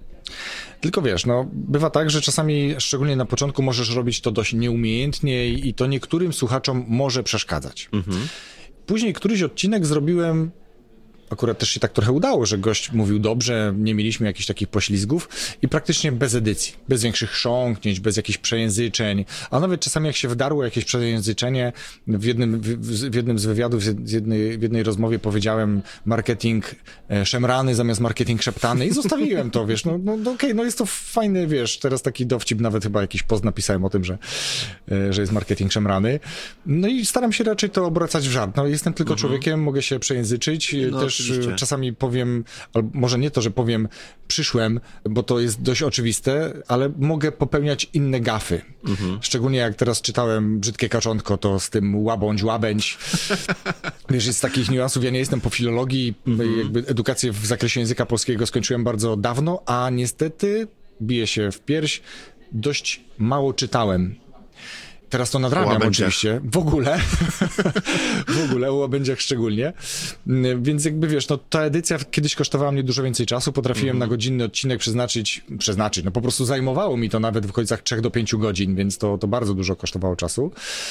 Tylko wiesz, no bywa tak, że czasami, szczególnie na początku, możesz robić to dość nieumiejętnie i to niektórym słuchaczom może przeszkadzać. Mhm. Później któryś odcinek zrobiłem, akurat też się tak trochę udało, że gość mówił dobrze, nie mieliśmy jakichś takich poślizgów i praktycznie bez edycji, bez większych chrząknięć, bez jakichś przejęzyczeń, a nawet czasami jak się wdarło jakieś przejęzyczenie, w jednym, w, w jednym z wywiadów, z jednej, w jednej rozmowie powiedziałem marketing e, szemrany zamiast marketing szeptany i zostawiłem to, wiesz, no, no, no okej, okay, no jest to fajny, wiesz, teraz taki dowcip, nawet chyba jakiś post napisałem o tym, że, e, że jest marketing szemrany, no i staram się raczej to obracać w żart, no jestem tylko mhm. człowiekiem, mogę się przejęzyczyć, no, też oczywiście. czasami powiem, albo może nie to, że powiem przyszłem, bo to jest dość oczywiste, ale mogę popełniać inne gafy. Mhm. Szczególnie jak teraz czytałem Brzydkie kaczątko, to z tym łabądź, łabędź. Wiesz, jest takich niuansów, ja nie jestem po filologii, mhm. jakby edukację w zakresie języka polskiego skończyłem bardzo dawno, a niestety, biję się w pierś, dość mało czytałem. Teraz to nadrabiam oczywiście, w ogóle, w ogóle, o łabędziach szczególnie, więc jakby wiesz, no ta edycja kiedyś kosztowała mnie dużo więcej czasu, potrafiłem mm-hmm. na godzinny odcinek przeznaczyć, przeznaczyć, no po prostu zajmowało mi to nawet w okolicach trzech do pięciu godzin, więc to, to bardzo dużo kosztowało czasu,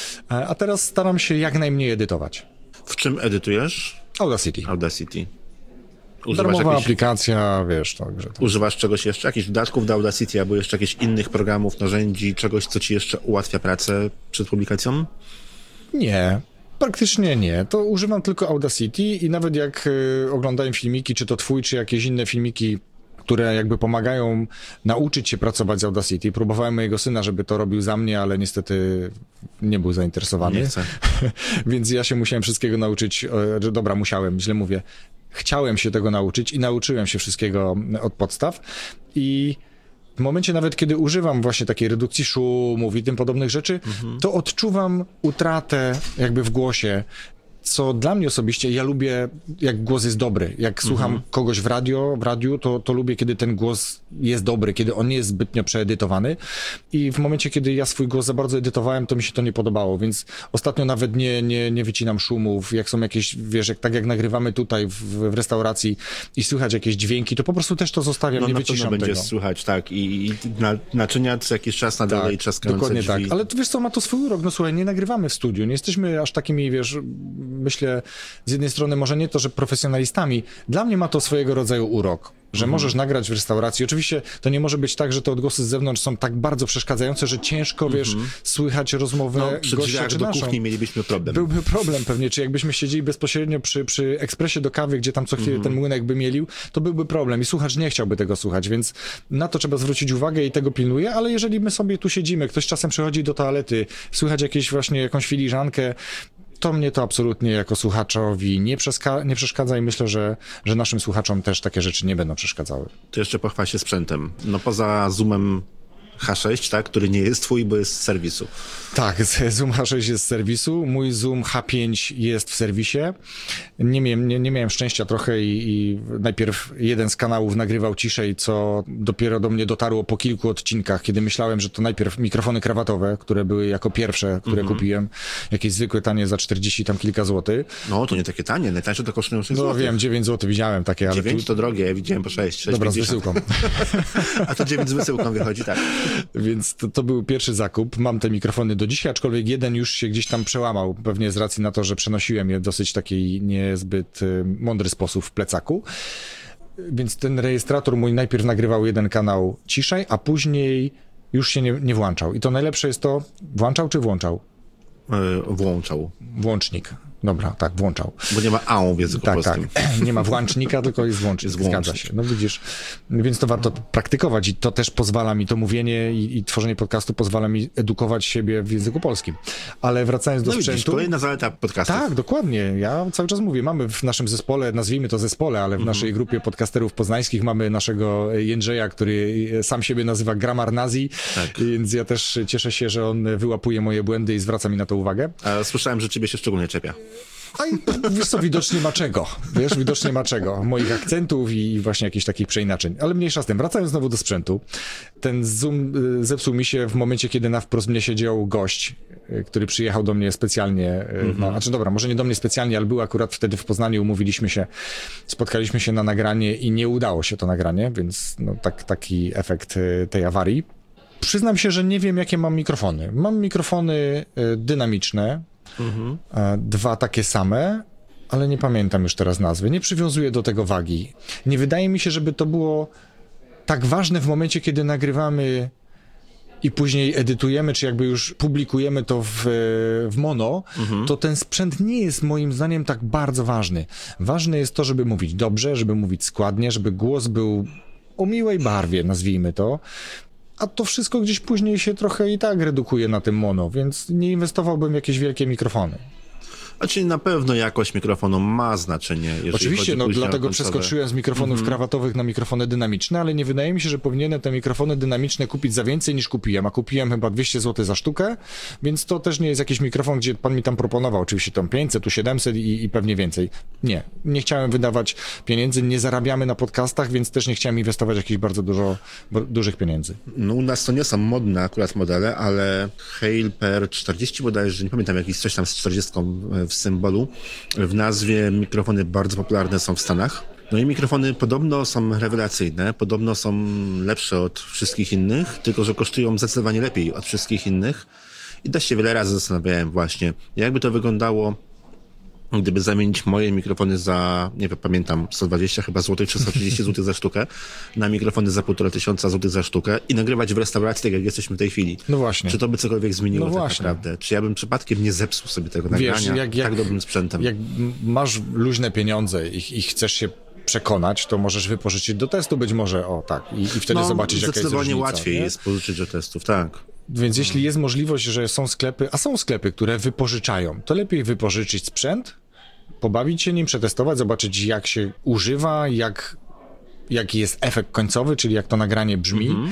a teraz staram się jak najmniej edytować. W czym edytujesz? Audacity. Audacity. Używasz Darmowa jakiejś... aplikacja, wiesz, także... To... Używasz czegoś jeszcze, jakichś dodatków do Audacity, albo jeszcze jakichś innych programów, narzędzi, czegoś, co ci jeszcze ułatwia pracę przed publikacją? Nie, praktycznie nie. To używam tylko Audacity i nawet jak y, oglądałem filmiki, czy to twój, czy jakieś inne filmiki, które jakby pomagają nauczyć się pracować z Audacity. Próbowałem mojego syna, żeby to robił za mnie, ale niestety nie był zainteresowany. Nie chcę. Więc ja się musiałem wszystkiego nauczyć, że dobra, musiałem, źle mówię. Chciałem się tego nauczyć i nauczyłem się wszystkiego od podstaw i w momencie nawet, kiedy używam właśnie takiej redukcji szumów i tym podobnych rzeczy, mhm. to odczuwam utratę jakby w głosie, co dla mnie osobiście, ja lubię, jak głos jest dobry. Jak słucham mhm. kogoś w radio, w radiu, to, to lubię, kiedy ten głos jest dobry, kiedy on nie jest zbytnio przeedytowany. I w momencie, kiedy ja swój głos za bardzo edytowałem, to mi się to nie podobało, więc ostatnio nawet nie, nie, nie wycinam szumów. Jak są jakieś, wiesz, jak, tak jak nagrywamy tutaj w, w restauracji i słychać jakieś dźwięki, to po prostu też to zostawiam, no, nie wyciszam tego. No będzie słychać, tak. I, i na, naczynia co jakiś czas na dole tak, i trzaskające dokładnie drzwi. Tak, ale wiesz co, ma to swój urok. No słuchaj, nie nagrywamy w studiu, nie jesteśmy aż takimi, wiesz... Myślę, z jednej strony może nie to, że profesjonalistami, dla mnie ma to swojego rodzaju urok, że mhm. możesz nagrać w restauracji. Oczywiście to nie może być tak, że te odgłosy z zewnątrz są tak bardzo przeszkadzające, że ciężko, wiesz, mhm. słychać rozmowę no, przy gościa czy do naszą. kuchni mielibyśmy problem. Byłby problem pewnie, czy jakbyśmy siedzieli bezpośrednio przy, przy ekspresie do kawy, gdzie tam co chwilę mhm. ten młynek by mielił, to byłby problem i słuchacz nie chciałby tego słuchać, więc na to trzeba zwrócić uwagę i tego pilnuję, ale jeżeli my sobie tu siedzimy, ktoś czasem przychodzi do toalety, słychać jakieś właśnie jakąś filiżankę, to mnie to absolutnie jako słuchaczowi nie, przeska- nie przeszkadza i myślę, że, że naszym słuchaczom też takie rzeczy nie będą przeszkadzały. To jeszcze pochwal się sprzętem. No poza Zoomem H sześć, tak, który nie jest twój, bo jest z serwisu. Tak, Zoom H sześć jest z serwisu, mój Zoom H pięć jest w serwisie. Nie miałem, nie, nie miałem szczęścia trochę i, i najpierw jeden z kanałów nagrywał ciszej, co dopiero do mnie dotarło po kilku odcinkach, kiedy myślałem, że to najpierw mikrofony krawatowe, które były jako pierwsze, które mm-hmm. kupiłem, jakieś zwykłe tanie za czterdzieści tam kilka złotych. No to nie takie tanie, najtańsze to kosztują sześć złotych. No wiem, dziewięć złotych widziałem takie, ale dziewięć tu... to drogie, widziałem po sześć, sześć Dobra, pięćdziesiąt. Z wysyłką. A to dziewięć z wysyłką wychodzi, tak. Więc to, to był pierwszy zakup. Mam te mikrofony do dzisiaj, aczkolwiek jeden już się gdzieś tam przełamał, pewnie z racji na to, że przenosiłem je w dosyć taki niezbyt y, mądry sposób w plecaku. Więc ten rejestrator mój najpierw nagrywał jeden kanał ciszej, a później już się nie, nie włączał. I to najlepsze jest to, włączał czy włączał? Yy, włączał. Włącznik. Dobra, tak, włączał. Bo nie ma ału w języku tak, polskim. Tak, nie ma włącznika, tylko jest włącznik. Jest włącznik. Zgadza się. No widzisz, więc to warto praktykować i to też pozwala mi, to mówienie i, i tworzenie podcastu pozwala mi edukować siebie w języku polskim. Ale wracając do no sprzętu... Widzisz, kolejna zaleta podcastów. Tak, dokładnie. Ja cały czas mówię, mamy w naszym zespole, nazwijmy to zespole, ale w mhm. naszej grupie podcasterów poznańskich mamy naszego Jędrzeja, który sam siebie nazywa Grammar Nazi, tak. Więc ja też cieszę się, że on wyłapuje moje błędy i zwraca mi na to uwagę. A słyszałem, że ciebie się szczególnie czepia. A i wiesz co, widocznie ma czego, wiesz, widocznie ma czego, moich akcentów i właśnie jakichś takich przeinaczeń, ale mniejsza z tym, wracając znowu do sprzętu, ten Zoom zepsuł mi się w momencie, kiedy na wprost mnie siedział gość, który przyjechał do mnie specjalnie, mm-hmm. no, znaczy dobra, może nie do mnie specjalnie, ale był akurat wtedy w Poznaniu, umówiliśmy się, spotkaliśmy się na nagranie i nie udało się to nagranie, więc no, tak, taki efekt tej awarii. Przyznam się, że nie wiem, jakie mam mikrofony. Mam mikrofony dynamiczne, Mhm. dwa takie same, ale nie pamiętam już teraz nazwy. Nie przywiązuję do tego wagi. Nie wydaje mi się, żeby to było tak ważne w momencie, kiedy nagrywamy i później edytujemy, czy jakby już publikujemy to w, w mono, mhm. to ten sprzęt nie jest moim zdaniem tak bardzo ważny. Ważne jest to, żeby mówić dobrze, żeby mówić składnie, żeby głos był o miłej barwie, nazwijmy to. A to wszystko gdzieś później się trochę i tak redukuje na tym mono, więc nie inwestowałbym w jakieś wielkie mikrofony. A czyli na pewno jakość mikrofonu ma znaczenie. Jeżeli Oczywiście, chodzi no później dlatego o końcowe... przeskoczyłem z mikrofonów mm-hmm. krawatowych na mikrofony dynamiczne, ale nie wydaje mi się, że powinienem te mikrofony dynamiczne kupić za więcej niż kupiłem, a kupiłem chyba dwieście złotych za sztukę, więc to też nie jest jakiś mikrofon, gdzie pan mi tam proponował, oczywiście tam pięćset, tu siedemset i, i pewnie więcej. Nie, nie chciałem wydawać pieniędzy, nie zarabiamy na podcastach, więc też nie chciałem inwestować jakichś bardzo dużo, bo, dużych pieniędzy. No u nas to nie są modne akurat modele, ale Hale Per czterdzieści bodajże, nie pamiętam, jakiś coś tam z czterdziestką w symbolu. W nazwie mikrofony bardzo popularne są w Stanach. No i mikrofony podobno są rewelacyjne, podobno są lepsze od wszystkich innych, tylko że kosztują zdecydowanie lepiej od wszystkich innych. I też się wiele razy zastanawiałem właśnie, jakby to wyglądało, gdyby zamienić moje mikrofony za, nie wiem, pamiętam, sto dwadzieścia chyba złotych, czy sto trzydzieści złotych za sztukę, na mikrofony za półtora tysiąca złotych za sztukę i nagrywać w restauracji, tak jak jesteśmy w tej chwili. No właśnie. Czy to by cokolwiek zmieniło no tak właśnie. naprawdę? Czy ja bym przypadkiem nie zepsuł sobie tego nagrania Wiesz, jak, jak, tak dobrym sprzętem? Jak masz luźne pieniądze i, i chcesz się przekonać, to możesz wypożyczyć do testu być może, o tak, i, i wtedy no, zobaczyć, jaka jest różnica. Zdecydowanie łatwiej nie? jest pożyczyć do testów, tak. Więc jeśli jest możliwość, że są sklepy, a są sklepy, które wypożyczają, to lepiej wypożyczyć sprzęt, pobawić się nim, przetestować, zobaczyć jak się używa, jak, jaki jest efekt końcowy, czyli jak to nagranie brzmi mm-hmm.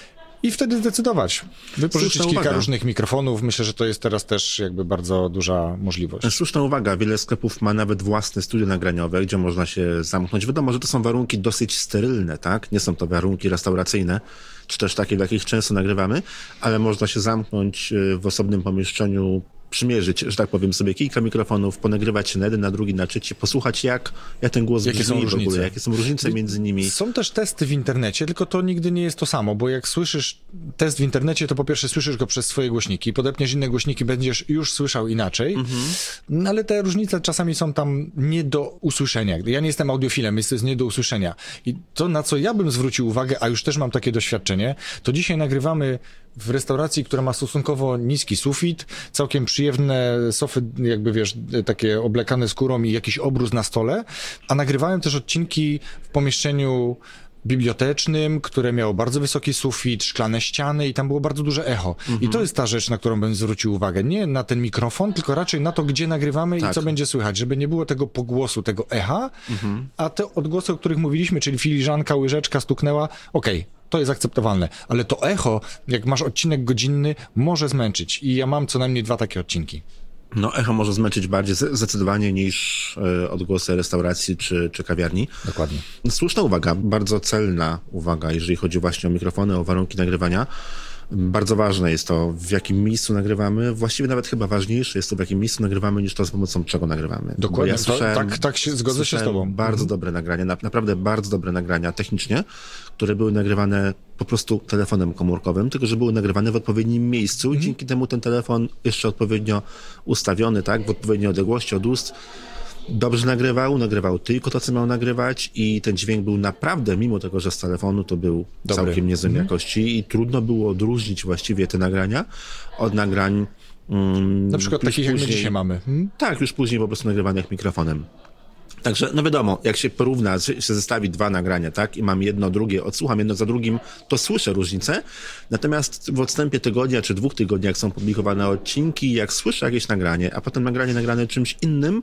i wtedy zdecydować. Wypożyczyć Słuszna kilka uwaga. różnych mikrofonów. Myślę, że to jest teraz też jakby bardzo duża możliwość. Słuszna uwaga. Wiele sklepów ma nawet własne studio nagraniowe, gdzie można się zamknąć. Wiadomo, że to są warunki dosyć sterylne, tak? Nie są to warunki restauracyjne, czy też takie, w jakich często nagrywamy, ale można się zamknąć w osobnym pomieszczeniu, przymierzyć, że tak powiem, sobie kilka mikrofonów, ponagrywać się na jeden, na drugi, na trzeci, posłuchać jak, jak ten głos jakie brzmi są w różnice. ogóle, jakie są różnice między nimi. Są też testy w internecie, tylko to nigdy nie jest to samo, bo jak słyszysz test w internecie, to po pierwsze słyszysz go przez swoje głośniki, podepniesz inne głośniki, będziesz już słyszał inaczej, mhm. no ale te różnice czasami są tam nie do usłyszenia. Ja nie jestem audiofilem, jest to nie do usłyszenia. I to, na co ja bym zwrócił uwagę, a już też mam takie doświadczenie, to dzisiaj nagrywamy w restauracji, która ma stosunkowo niski sufit, całkiem przyjemne sofy, jakby wiesz, takie oblekane skórą i jakiś obrus na stole, a nagrywałem też odcinki w pomieszczeniu bibliotecznym, które miało bardzo wysoki sufit, szklane ściany i tam było bardzo duże echo. Mhm. I to jest ta rzecz, na którą bym zwrócił uwagę. Nie na ten mikrofon, tylko raczej na to, gdzie nagrywamy tak. i co będzie słychać, żeby nie było tego pogłosu, tego echa, mhm. a te odgłosy, o których mówiliśmy, czyli filiżanka, łyżeczka stuknęła, okej, okay, to jest akceptowalne, ale to echo, jak masz odcinek godzinny, może zmęczyć i ja mam co najmniej dwa takie odcinki. No echo może zmęczyć bardziej zdecydowanie niż e, odgłosy restauracji czy, czy kawiarni. Dokładnie. Słuszna uwaga, bardzo celna uwaga, jeżeli chodzi właśnie o mikrofony, o warunki nagrywania. Bardzo ważne jest to, w jakim miejscu nagrywamy. Właściwie nawet chyba ważniejsze jest to, w jakim miejscu nagrywamy, niż to, za pomocą czego nagrywamy. Dokładnie, ja to, tak, tak się zgodzę się z tobą. Bardzo mhm. dobre nagrania, naprawdę bardzo dobre nagrania technicznie, które były nagrywane po prostu telefonem komórkowym, tylko że były nagrywane w odpowiednim miejscu i mhm. dzięki temu ten telefon jeszcze odpowiednio ustawiony, tak, w odpowiedniej odległości od ust, dobrze nagrywał, nagrywał tylko to, co miał nagrywać i ten dźwięk był naprawdę, mimo tego, że z telefonu, to był dobry. Całkiem niezłej mm. jakości i trudno było odróżnić właściwie te nagrania od nagrań um, na przykład takich, jak my dzisiaj mamy. Hmm? Tak, już później po prostu nagrywanych mikrofonem. Także, no wiadomo, jak się porówna, się zestawi dwa nagrania, tak, i mam jedno, drugie, odsłucham jedno za drugim, to słyszę różnicę. Natomiast w odstępie tygodnia czy dwóch tygodni, jak są publikowane odcinki, jak słyszę jakieś nagranie, a potem nagranie nagrane czymś innym,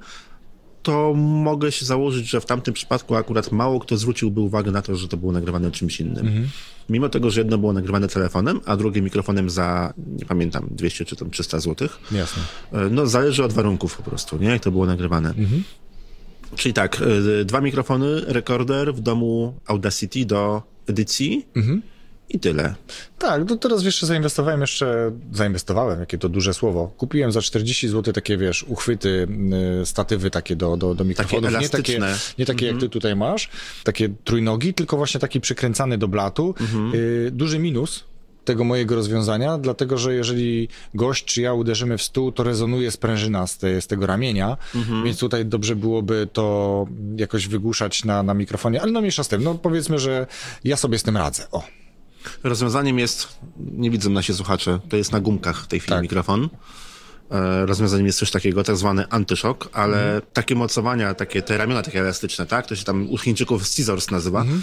to mogę się założyć, że w tamtym przypadku akurat mało kto zwróciłby uwagę na to, że to było nagrywane czymś innym. Mhm. Mimo tego, że jedno było nagrywane telefonem, a drugie mikrofonem za, nie pamiętam, dwieście czy tam trzysta złotych. Jasne. No zależy od warunków po prostu, nie? Jak to było nagrywane. Mhm. Czyli tak, dwa mikrofony, rekorder w domu Audacity do edycji. Mhm. I tyle. Tak, to teraz wiesz, zainwestowałem jeszcze, zainwestowałem, jakie to duże słowo. Kupiłem za czterdzieści złotych takie, wiesz, uchwyty, statywy takie do, do, do mikrofonów. Takie nie takie, nie takie mhm. jak ty tutaj masz, takie trójnogi, tylko właśnie taki przykręcany do blatu. Mhm. Y, duży minus tego mojego rozwiązania, dlatego, że jeżeli gość czy ja uderzymy w stół, to rezonuje sprężyna z, te, z tego ramienia, mhm. więc tutaj dobrze byłoby to jakoś wygłuszać na, na mikrofonie, ale no mniejsza z tym. No powiedzmy, że ja sobie z tym radzę. O. Rozwiązaniem jest, nie widzą nasi słuchacze, to jest na gumkach w tej chwili tak. mikrofon. Rozwiązaniem jest coś takiego, tak zwany antyszok, ale mm. takie mocowania, takie, te ramiona takie elastyczne, tak? To się tam u Chińczyków scissors nazywa. Mm.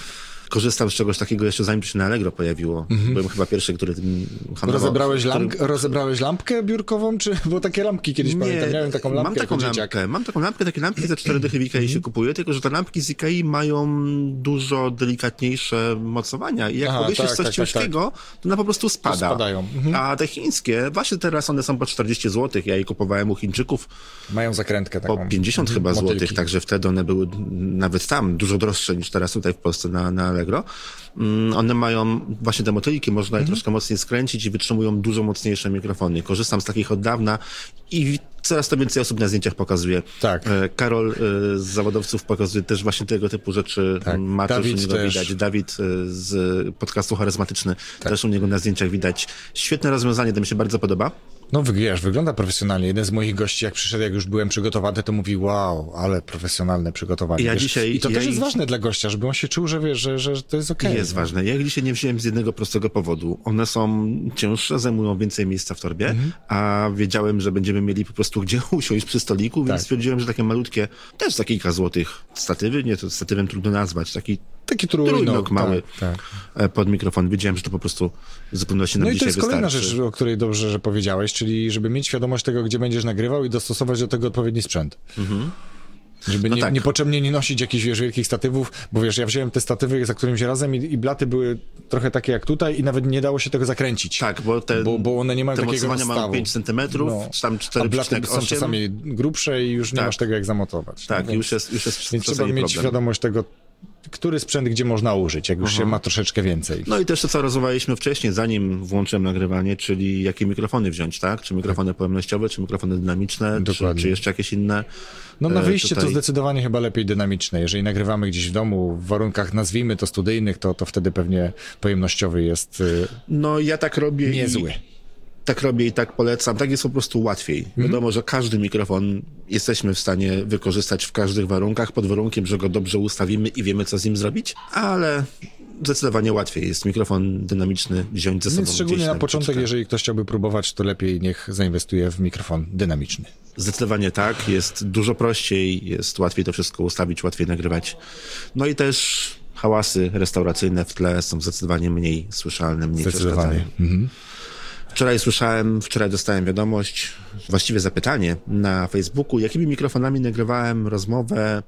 korzystam z czegoś takiego jeszcze zanim się na Allegro pojawiło. Mhm. Byłem chyba pierwszy, który tym handlował. Rozebrałeś, który... lamp- rozebrałeś lampkę biurkową, czy bo takie lampki kiedyś nie, pamiętam, miałem taką lampkę. Mam taką lampkę, mam taką lampkę, takie lampki za cztery dychy w Ikei się kupuje, tylko że te lampki z Ikei mają dużo delikatniejsze mocowania i jak Aha, powiesisz tak, coś tak, ciężkiego, tak, tak. to ona po prostu spada. To spadają. Mhm. A te chińskie, właśnie teraz one są po czterdzieści złotych, ja je kupowałem u Chińczyków. Mają zakrętkę taką. Po pięćdziesiąt mhm. chyba Motylki. złotych, także wtedy one były nawet tam dużo droższe niż teraz tutaj w Polsce na, na Allegro. Um, one mają właśnie te motylki, można je mhm. troszkę mocniej skręcić i wytrzymują dużo mocniejsze mikrofony. Korzystam z takich od dawna i coraz to więcej osób na zdjęciach pokazuje. Tak. Karol z zawodowców pokazuje też właśnie tego typu rzeczy. Tak. Ma też Dawid u niego też. widać. Dawid z podcastu Charyzmatyczny tak. też u niego na zdjęciach widać. Świetne rozwiązanie, to mi się bardzo podoba. No wiesz, wygląda profesjonalnie. Jeden z moich gości, jak przyszedł, jak już byłem przygotowany, to mówi, wow, ale profesjonalne przygotowanie. Ja wiesz? dzisiaj, I to ja też jest ich... ważne dla gościa, żeby on się czuł, że wiesz, że, że to jest okej. Okay, jest no. ważne. Ja ich dzisiaj nie wziąłem z jednego prostego powodu. One są cięższe, zajmują więcej miejsca w torbie, mhm. a wiedziałem, że będziemy mieli po prostu gdzie usiąść przy stoliku, więc tak. stwierdziłem, że takie malutkie, też za kilka złotych statywy, nie, to statywem trudno nazwać, taki Taki trójnok, trójnok mały tak, tak. pod mikrofon. Wiedziałem, że to po prostu zupełnie się nam No i to dzisiaj jest kolejna wystarczy. rzecz, o której dobrze, że powiedziałeś, czyli żeby mieć świadomość tego, gdzie będziesz nagrywał i dostosować do tego odpowiedni sprzęt. Mhm. Żeby no nie, tak. niepotrzebnie nie nosić jakichś wiesz, wielkich statywów, bo wiesz, ja wziąłem te statywy za którymś razem i, i blaty były trochę takie jak tutaj i nawet nie dało się tego zakręcić. Tak, bo te, bo, bo one nie mają te takiego mocowania nastawu. mają pięć centymetrów, no. czy tam cztery przecinek osiem. A blaty są czasami grubsze i już nie tak. masz tego jak zamontować. Tak, no, już jest, już jest więc trzeba mieć problem. świadomość tego, który sprzęt gdzie można użyć, jak już Aha. się ma troszeczkę więcej. No i też to, co rozmawialiśmy wcześniej, zanim włączyłem nagrywanie, czyli jakie mikrofony wziąć, tak? Czy mikrofony pojemnościowe, czy mikrofony dynamiczne, czy, czy jeszcze jakieś inne. No na wyjście tutaj... to zdecydowanie chyba lepiej dynamiczne. Jeżeli nagrywamy gdzieś w domu, w warunkach nazwijmy to studyjnych, to, to wtedy pewnie pojemnościowy jest No ja tak robię niezły. I... Tak robię i tak polecam. Tak jest po prostu łatwiej. Mhm. Wiadomo, że każdy mikrofon jesteśmy w stanie wykorzystać w każdych warunkach, pod warunkiem, że go dobrze ustawimy i wiemy, co z nim zrobić, ale zdecydowanie łatwiej jest mikrofon dynamiczny wziąć ze sobą. Więc szczególnie na początek, troszeczkę. jeżeli ktoś chciałby próbować, to lepiej niech zainwestuje w mikrofon dynamiczny. Zdecydowanie tak. Jest dużo prościej, jest łatwiej to wszystko ustawić, łatwiej nagrywać. No i też hałasy restauracyjne w tle są zdecydowanie mniej słyszalne, mniej Zdecydowanie. Mhm. Wczoraj słyszałem, wczoraj dostałem wiadomość, właściwie zapytanie na Facebooku, jakimi mikrofonami nagrywałem rozmowę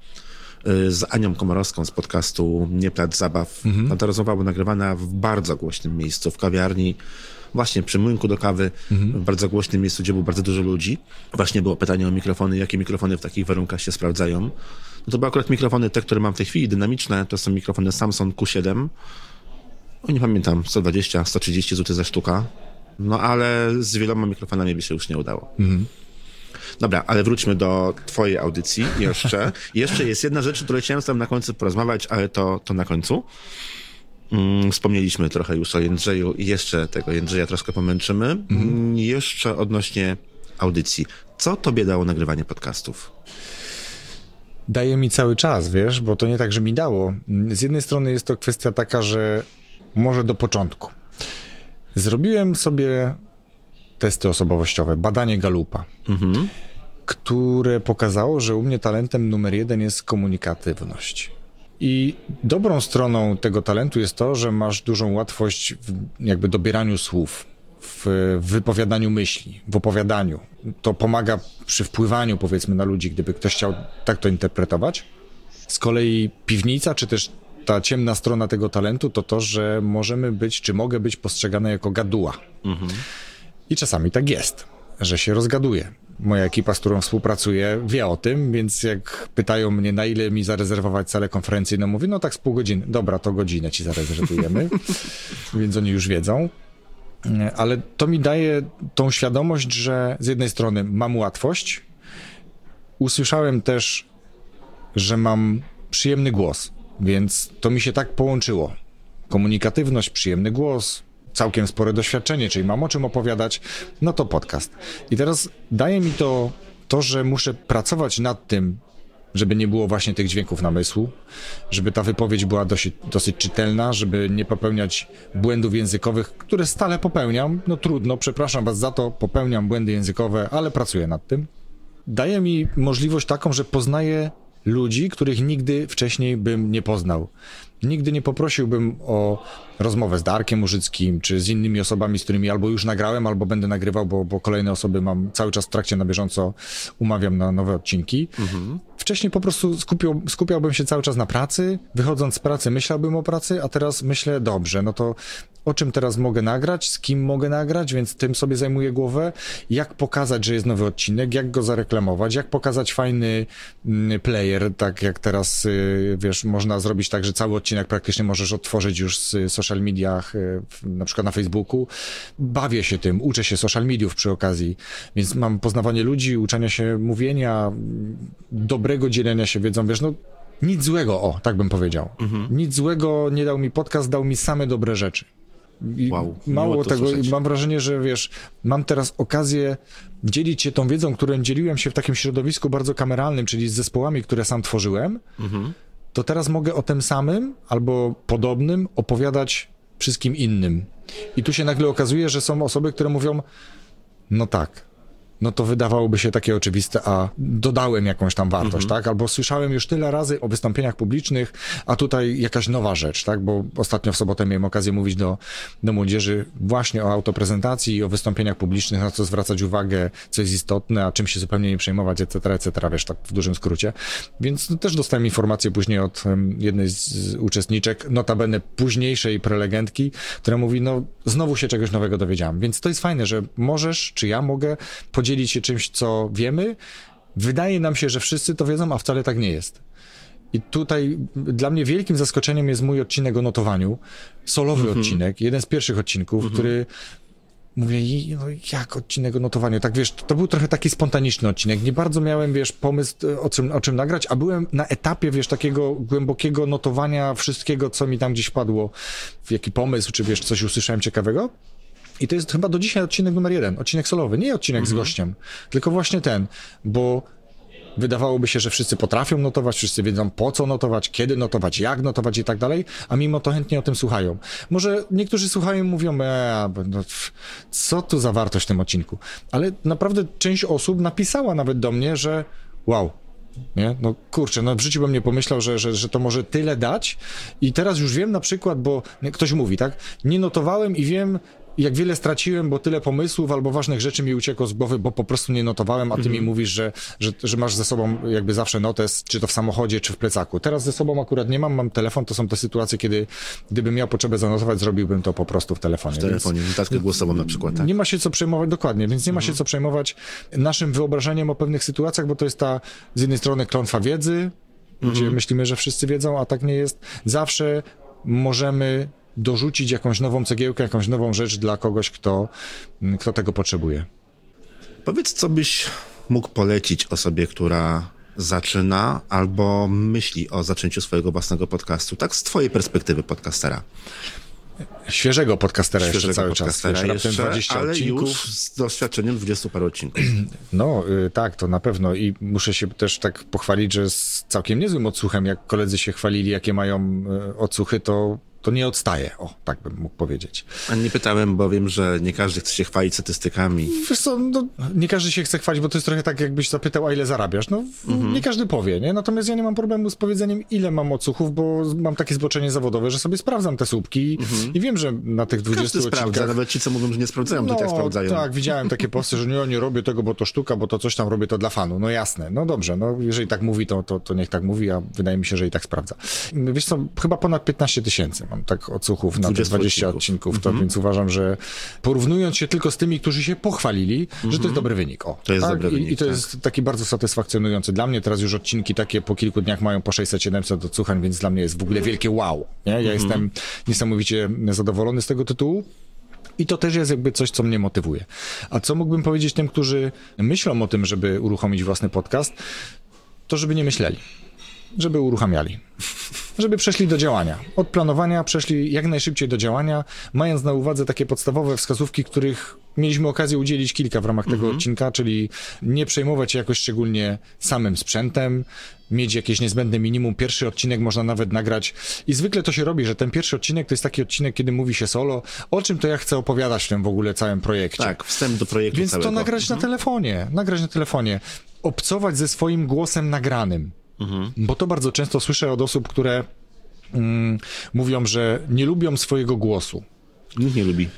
z Anią Komorowską z podcastu Nie Plac Zabaw. Mhm. Ta rozmowa była nagrywana w bardzo głośnym miejscu, w kawiarni, właśnie przy młynku do kawy, mhm. w bardzo głośnym miejscu, gdzie było bardzo dużo ludzi. Właśnie było pytanie o mikrofony, jakie mikrofony w takich warunkach się sprawdzają. No to były akurat mikrofony te, które mam w tej chwili, dynamiczne, to są mikrofony Samson Q siedem. O, nie pamiętam, sto dwadzieścia sto trzydzieści złotych za sztuka. No ale z wieloma mikrofonami by się już nie udało. Mhm. Dobra, ale wróćmy do twojej audycji jeszcze. Jeszcze jest jedna rzecz, o której chciałem z tobą na końcu porozmawiać, ale to, to na końcu. Mm, wspomnieliśmy trochę już o Jędrzeju i jeszcze tego Jędrzeja troszkę pomęczymy. Mhm. Jeszcze odnośnie audycji. Co tobie dało nagrywanie podcastów? Daje mi cały czas, wiesz, bo to nie tak, że mi dało. Z jednej strony jest to kwestia taka, że może do początku. Zrobiłem sobie testy osobowościowe, badanie Gallupa, mhm. które pokazało, że u mnie talentem numer jeden jest komunikatywność. I dobrą stroną tego talentu jest to, że masz dużą łatwość w jakby dobieraniu słów, w wypowiadaniu myśli, w opowiadaniu. To pomaga przy wpływaniu, powiedzmy, na ludzi, gdyby ktoś chciał tak to interpretować. Z kolei piwnica, czy też ta ciemna strona tego talentu to to, że możemy być, czy mogę być postrzegane jako gaduła. Mhm. I czasami tak jest, że się rozgaduję. Moja ekipa, z którą współpracuję, wie o tym, więc jak pytają mnie, na ile mi zarezerwować salę konferencyjną, mówię, no tak z pół godziny. Dobra, to godzinę ci zarezerwujemy, więc oni już wiedzą. Ale to mi daje tą świadomość, że z jednej strony mam łatwość. Usłyszałem też, że mam przyjemny głos, więc to mi się tak połączyło. Komunikatywność, przyjemny głos, całkiem spore doświadczenie, czyli mam o czym opowiadać, no to podcast. I teraz daje mi to, to, że muszę pracować nad tym, żeby nie było właśnie tych dźwięków namysłu, żeby ta wypowiedź była dosyć, dosyć czytelna, żeby nie popełniać błędów językowych, które stale popełniam. No trudno, przepraszam was za to, popełniam błędy językowe, ale pracuję nad tym. Daje mi możliwość taką, że poznaję ludzi, których nigdy wcześniej bym nie poznał. nigdy nie poprosiłbym o rozmowę z Darkiem Użyckim, czy z innymi osobami, z którymi albo już nagrałem, albo będę nagrywał, bo, bo kolejne osoby mam cały czas w trakcie, na bieżąco umawiam na nowe odcinki. Mhm. Wcześniej po prostu skupiał, skupiałbym się cały czas na pracy, wychodząc z pracy myślałbym o pracy, a teraz myślę, dobrze, no to o czym teraz mogę nagrać, z kim mogę nagrać, więc tym sobie zajmuję głowę, jak pokazać, że jest nowy odcinek, jak go zareklamować, jak pokazać fajny player, tak jak teraz, wiesz, można zrobić tak, że cały odcinek praktycznie możesz odtworzyć już z social mediach, na przykład na Facebooku. Bawię się tym, uczę się social mediów przy okazji, więc mam poznawanie ludzi, uczenia się mówienia, dobrego dzielenia się wiedzą, wiesz, no nic złego, o, tak bym powiedział. Mhm. Nic złego nie dał mi podcast, dał mi same dobre rzeczy. I wow, mało tego, słyszeć. Mam wrażenie, że wiesz, mam teraz okazję dzielić się tą wiedzą, którą dzieliłem się w takim środowisku bardzo kameralnym, czyli z zespołami, które sam tworzyłem, mhm. to teraz mogę o tym samym albo podobnym opowiadać wszystkim innym. I tu się nagle okazuje, że są osoby, które mówią, no tak, no to wydawałoby się takie oczywiste, a dodałem jakąś tam wartość, mhm. tak? Albo słyszałem już tyle razy o wystąpieniach publicznych, a tutaj jakaś nowa rzecz, tak? Bo ostatnio w sobotę miałem okazję mówić do, do młodzieży właśnie o autoprezentacji i o wystąpieniach publicznych, na co zwracać uwagę, co jest istotne, a czym się zupełnie nie przejmować, et cetera, et cetera, wiesz, tak w dużym skrócie. Więc no, też dostałem informację później od um, jednej z, z uczestniczek, notabene późniejszej prelegentki, która mówi, no znowu się czegoś nowego dowiedziałam. Więc to jest fajne, że możesz, czy ja mogę podzielić dzielić się czymś, co wiemy. Wydaje nam się, że wszyscy to wiedzą, a wcale tak nie jest. I tutaj dla mnie wielkim zaskoczeniem jest mój odcinek o notowaniu. Solowy mm-hmm. odcinek, jeden z pierwszych odcinków, mm-hmm. który mówię, no jak odcinek o notowaniu? Tak wiesz, to był trochę taki spontaniczny odcinek. Nie bardzo miałem, wiesz, pomysł o czym, o czym nagrać, a byłem na etapie, wiesz, takiego głębokiego notowania wszystkiego, co mi tam gdzieś padło, w jaki pomysł, czy wiesz, coś usłyszałem ciekawego. I to jest chyba do dzisiaj odcinek numer jeden, odcinek solowy, nie odcinek mhm. z gościem, tylko właśnie ten, bo wydawałoby się, że wszyscy potrafią notować, wszyscy wiedzą po co notować, kiedy notować, jak notować i tak dalej, a mimo to chętnie o tym słuchają. Może niektórzy słuchają i mówią, e, no, co tu za wartość w tym odcinku, ale naprawdę część osób napisała nawet do mnie, że wow, nie? No kurczę, no w życiu bym nie pomyślał, że, że, że to może tyle dać i teraz już wiem na przykład, bo ktoś mówi, tak, nie notowałem i wiem, jak wiele straciłem, bo tyle pomysłów albo ważnych rzeczy mi uciekło z głowy, bo po prostu nie notowałem, a ty mm-hmm. mi mówisz, że, że, że masz ze sobą jakby zawsze notes, czy to w samochodzie, czy w plecaku. Teraz ze sobą akurat nie mam, mam telefon, to są te sytuacje, kiedy gdybym miał potrzebę zanotować, zrobiłbym to po prostu w telefonie. W telefonie, notatkę głosową na przykład, tak. Nie ma się co przejmować, dokładnie, więc nie ma mm-hmm. się co przejmować naszym wyobrażeniem o pewnych sytuacjach, bo to jest ta z jednej strony klątwa wiedzy, mm-hmm. gdzie myślimy, że wszyscy wiedzą, a tak nie jest. Zawsze możemy dorzucić jakąś nową cegiełkę, jakąś nową rzecz dla kogoś, kto, kto tego potrzebuje. Powiedz, co byś mógł polecić osobie, która zaczyna albo myśli o zaczęciu swojego własnego podcastu, tak z twojej perspektywy podcastera. Świeżego podcastera Świeżego jeszcze cały podcastera czas. Jeszcze, dwadzieścia ale odcinków. już z doświadczeniem dwudziestu paru odcinków. No y, tak, to na pewno i muszę się też tak pochwalić, że z całkiem niezłym odsłuchem, jak koledzy się chwalili, jakie mają y, odsłuchy, to to nie odstaje, o, tak bym mógł powiedzieć. A nie pytałem, bo wiem, że nie każdy chce się chwalić statystykami. Wiesz co, no, nie każdy się chce chwalić, bo to jest trochę tak, jakbyś zapytał, a ile zarabiasz? No, mhm. nie każdy powie, nie? Natomiast ja nie mam problemu z powiedzeniem, ile mam odsłuchów, bo mam takie zboczenie zawodowe, że sobie sprawdzam te słupki mhm. i wiem, że na tych dwudziestu każdy odcinkach... sprawdza, nawet ci, co mówią, że nie sprawdzają, no, to tak sprawdzają. Tak, widziałem takie posty, że nie, nie robię tego, bo to sztuka, bo to coś tam robię to dla fanu. No jasne, no dobrze, no jeżeli tak mówi, to, to, to niech tak mówi, a wydaje mi się, że i tak sprawdza. Wiesz co, chyba ponad piętnaście tysięcy mam tak odsłuchów na te dwadzieścia odcinków, to mm-hmm. więc uważam, że porównując się tylko z tymi, którzy się pochwalili, mm-hmm. że to jest dobry wynik. O, to jest tak? dobry wynik. I, i to tak. jest taki bardzo satysfakcjonujący dla mnie. Teraz już odcinki takie po kilku dniach mają po sześćset siedemset odsłuchań, więc dla mnie jest w ogóle wielkie wow. Nie? Ja mm-hmm. jestem niesamowicie zadowolony z tego tytułu. I to też jest jakby coś, co mnie motywuje. A co mógłbym powiedzieć tym, którzy myślą o tym, żeby uruchomić własny podcast, to żeby nie myśleli. Żeby uruchamiali. Żeby przeszli do działania. Od planowania przeszli jak najszybciej do działania, mając na uwadze takie podstawowe wskazówki, których mieliśmy okazję udzielić kilka w ramach tego mm-hmm. odcinka, czyli nie przejmować się jakoś szczególnie samym sprzętem, mieć jakieś niezbędne minimum. Pierwszy odcinek można nawet nagrać i zwykle to się robi, że ten pierwszy odcinek to jest taki odcinek, kiedy mówi się solo, o czym to ja chcę opowiadać w tym w ogóle całym projekcie. Tak, wstęp do projektu Więc całego. to nagrać mm-hmm. na telefonie, nagrać na telefonie, obcować ze swoim głosem nagranym. Mhm. Bo to bardzo często słyszę od osób, które mm, mówią, że nie lubią swojego głosu. Nikt nie lubi.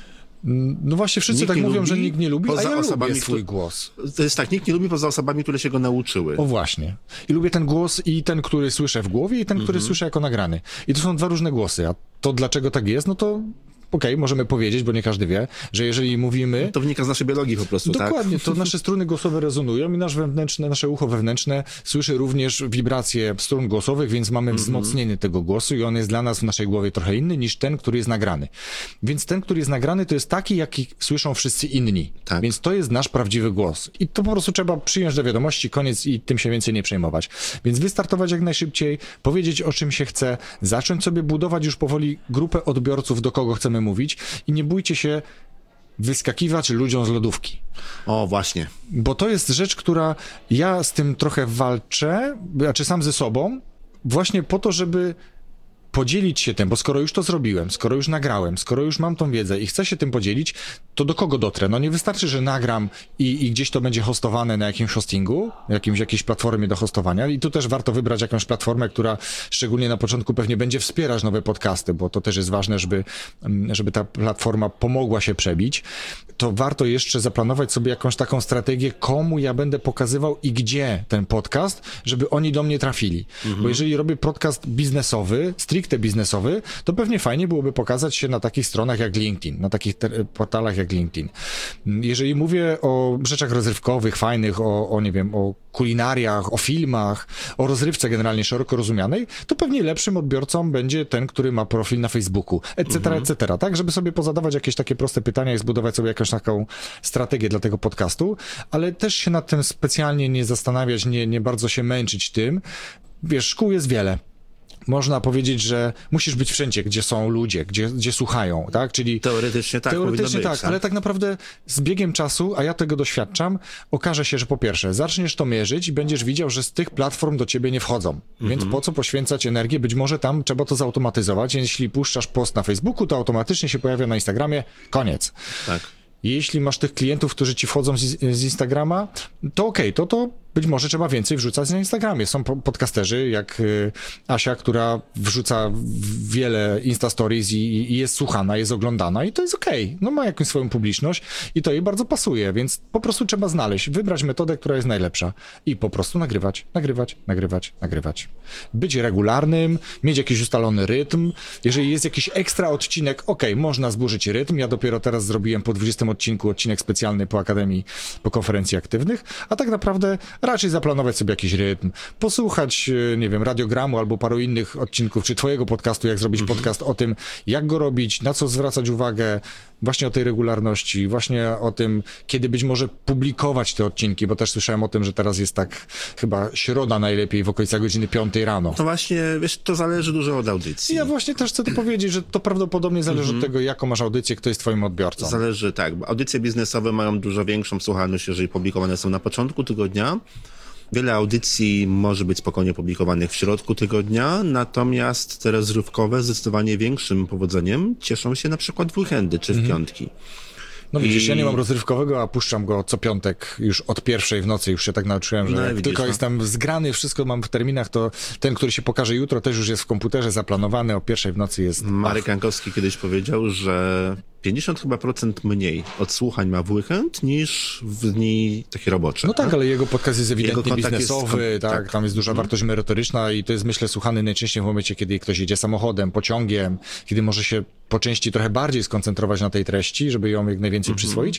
No właśnie wszyscy Nikt tak mówią, lubi, że nikt nie lubi, a ja osobami, lubię swój kto... głos. To jest tak, nikt nie lubi poza osobami, które się go nauczyły. O właśnie. I lubię ten głos i ten, który słyszę w głowie i ten, który Mhm. słyszę jako nagrany. I to są dwa różne głosy, a to dlaczego tak jest, no to okej, okay, możemy powiedzieć, bo nie każdy wie, że jeżeli mówimy... To wynika z naszej biologii po prostu, Dokładnie, tak? to nasze struny głosowe rezonują i nasz wewnętrzne, nasze ucho wewnętrzne słyszy również wibracje strun głosowych, więc mamy mm-hmm. wzmocnienie tego głosu i on jest dla nas w naszej głowie trochę inny niż ten, który jest nagrany. Więc ten, który jest nagrany, to jest taki, jaki słyszą wszyscy inni. Tak. Więc to jest nasz prawdziwy głos. I to po prostu trzeba przyjąć do wiadomości, koniec i tym się więcej nie przejmować. Więc wystartować jak najszybciej, powiedzieć o czym się chce, zacząć sobie budować już powoli grupę odbiorców, do kogo chcemy mówić i nie bójcie się wyskakiwać ludziom z lodówki. O, właśnie. Bo to jest rzecz, która ja z tym trochę walczę, znaczy sam ze sobą, właśnie po to, żeby podzielić się tym, bo skoro już to zrobiłem, skoro już nagrałem, skoro już mam tą wiedzę i chcę się tym podzielić, to do kogo dotrę? No nie wystarczy, że nagram i, i gdzieś to będzie hostowane na jakimś hostingu, jakimś, jakiejś platformie do hostowania i tu też warto wybrać jakąś platformę, która szczególnie na początku pewnie będzie wspierać nowe podcasty, bo to też jest ważne, żeby, żeby ta platforma pomogła się przebić. To warto jeszcze zaplanować sobie jakąś taką strategię, komu ja będę pokazywał i gdzie ten podcast, żeby oni do mnie trafili. Mhm. Bo jeżeli robię podcast biznesowy, stricte biznesowy, to pewnie fajnie byłoby pokazać się na takich stronach jak LinkedIn, na takich te- portalach jak LinkedIn. Jeżeli mówię o rzeczach rozrywkowych, fajnych, o, o nie wiem, o kulinariach, o filmach, o rozrywce generalnie szeroko rozumianej, to pewnie lepszym odbiorcą będzie ten, który ma profil na Facebooku, et cetera, mhm. et cetera, tak? Żeby sobie pozadawać jakieś takie proste pytania i zbudować sobie jakąś taką strategię dla tego podcastu, ale też się nad tym specjalnie nie zastanawiać, nie, nie bardzo się męczyć tym. Wiesz, szkół jest wiele. Można powiedzieć, że musisz być wszędzie, gdzie są ludzie, gdzie, gdzie słuchają, tak? Czyli teoretycznie tak, teoretycznie być, tak, tak, ale tak naprawdę z biegiem czasu, a ja tego doświadczam, okaże się, że po pierwsze, zaczniesz to mierzyć i będziesz widział, że z tych platform do ciebie nie wchodzą. Mhm. Więc po co poświęcać energię? Być może tam trzeba to zautomatyzować. Jeśli puszczasz post na Facebooku, to automatycznie się pojawia na Instagramie. Koniec. Tak. Jeśli masz tych klientów, którzy ci wchodzą z, z Instagrama, to okej, okay, to to być może trzeba więcej wrzucać na Instagramie. Są podcasterzy jak y, Asia, która wrzuca wiele Insta Stories i, i jest słuchana, jest oglądana i to jest okej. Okay. No ma jakąś swoją publiczność i to jej bardzo pasuje, więc po prostu trzeba znaleźć, wybrać metodę, która jest najlepsza i po prostu nagrywać, nagrywać, nagrywać, nagrywać. Być regularnym, mieć jakiś ustalony rytm. Jeżeli jest jakiś ekstra odcinek, okej, okay, można zburzyć rytm. Ja dopiero teraz zrobiłem po dwudziestym odcinku odcinek specjalny po Akademii, po konferencji aktywnych, a tak naprawdę raczej zaplanować sobie jakiś rytm, posłuchać, nie wiem, radiogramu albo paru innych odcinków, czy twojego podcastu, jak zrobić mhm. podcast o tym, jak go robić, na co zwracać uwagę, właśnie o tej regularności, właśnie o tym, kiedy być może publikować te odcinki, bo też słyszałem o tym, że teraz jest tak chyba środa najlepiej w okolicach godziny piątej rano. To właśnie, wiesz, to zależy dużo od audycji. Ja właśnie też chcę to powiedzieć, że to prawdopodobnie zależy mhm. od tego, jaką masz audycję, kto jest twoim odbiorcą. Zależy, tak, bo audycje biznesowe mają dużo większą słuchalność, jeżeli publikowane są na początku tygodnia. Wiele audycji może być spokojnie publikowanych w środku tygodnia, natomiast te rozrywkowe zdecydowanie większym powodzeniem cieszą się na przykład w weekendy czy w mhm. piątki. No widzisz, I... ja nie mam rozrywkowego, a puszczam go co piątek już od pierwszej w nocy. Już się tak nauczyłem, że no, jak widzisz, tylko no. jestem zgrany, wszystko mam w terminach, to ten, który się pokaże jutro, też już jest w komputerze zaplanowany, o pierwszej w nocy jest... Marek Jankowski kiedyś powiedział, że pięćdziesiąt chyba procent mniej odsłuchań ma w weekend niż w dni takie robocze. No tak, ale jego podcast jest ewidentnie biznesowy, jest, tak, tak, tam jest duża hmm. wartość merytoryczna i to jest, myślę, słuchany najczęściej w momencie, kiedy ktoś jedzie samochodem, pociągiem, kiedy może się po części trochę bardziej skoncentrować na tej treści, żeby ją jak najwięcej mm-hmm. przyswoić.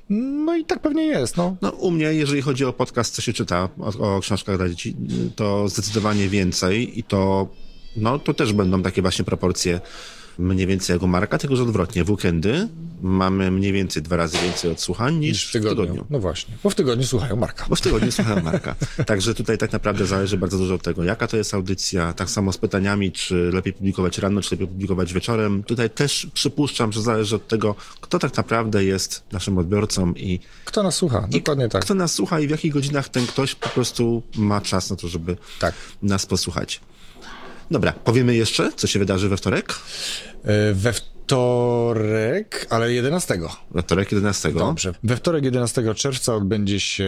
No i tak pewnie jest, no. No u mnie, jeżeli chodzi o podcast, co się czyta, o, o książkach dla dzieci, to zdecydowanie więcej i to, no to też będą takie właśnie proporcje mniej więcej jak u Marka, tylko że odwrotnie. W weekendy mamy mniej więcej dwa razy więcej odsłuchań niż, niż w, tygodniu. w tygodniu. No właśnie, bo w tygodniu słuchają Marka. Bo w tygodniu słuchają Marka. Także tutaj tak naprawdę zależy bardzo dużo od tego, jaka to jest audycja. Tak samo z pytaniami, czy lepiej publikować rano, czy lepiej publikować wieczorem. Tutaj też przypuszczam, że zależy od tego, kto tak naprawdę jest naszym odbiorcą i... Kto nas słucha, dokładnie tak. Kto nas słucha i w jakich godzinach ten ktoś po prostu ma czas na to, żeby tak. nas posłuchać. Dobra, powiemy jeszcze, co się wydarzy we wtorek? We wtorek, ale jedenastego. We wtorek jedenastego. Dobrze. We wtorek jedenastego czerwca odbędzie się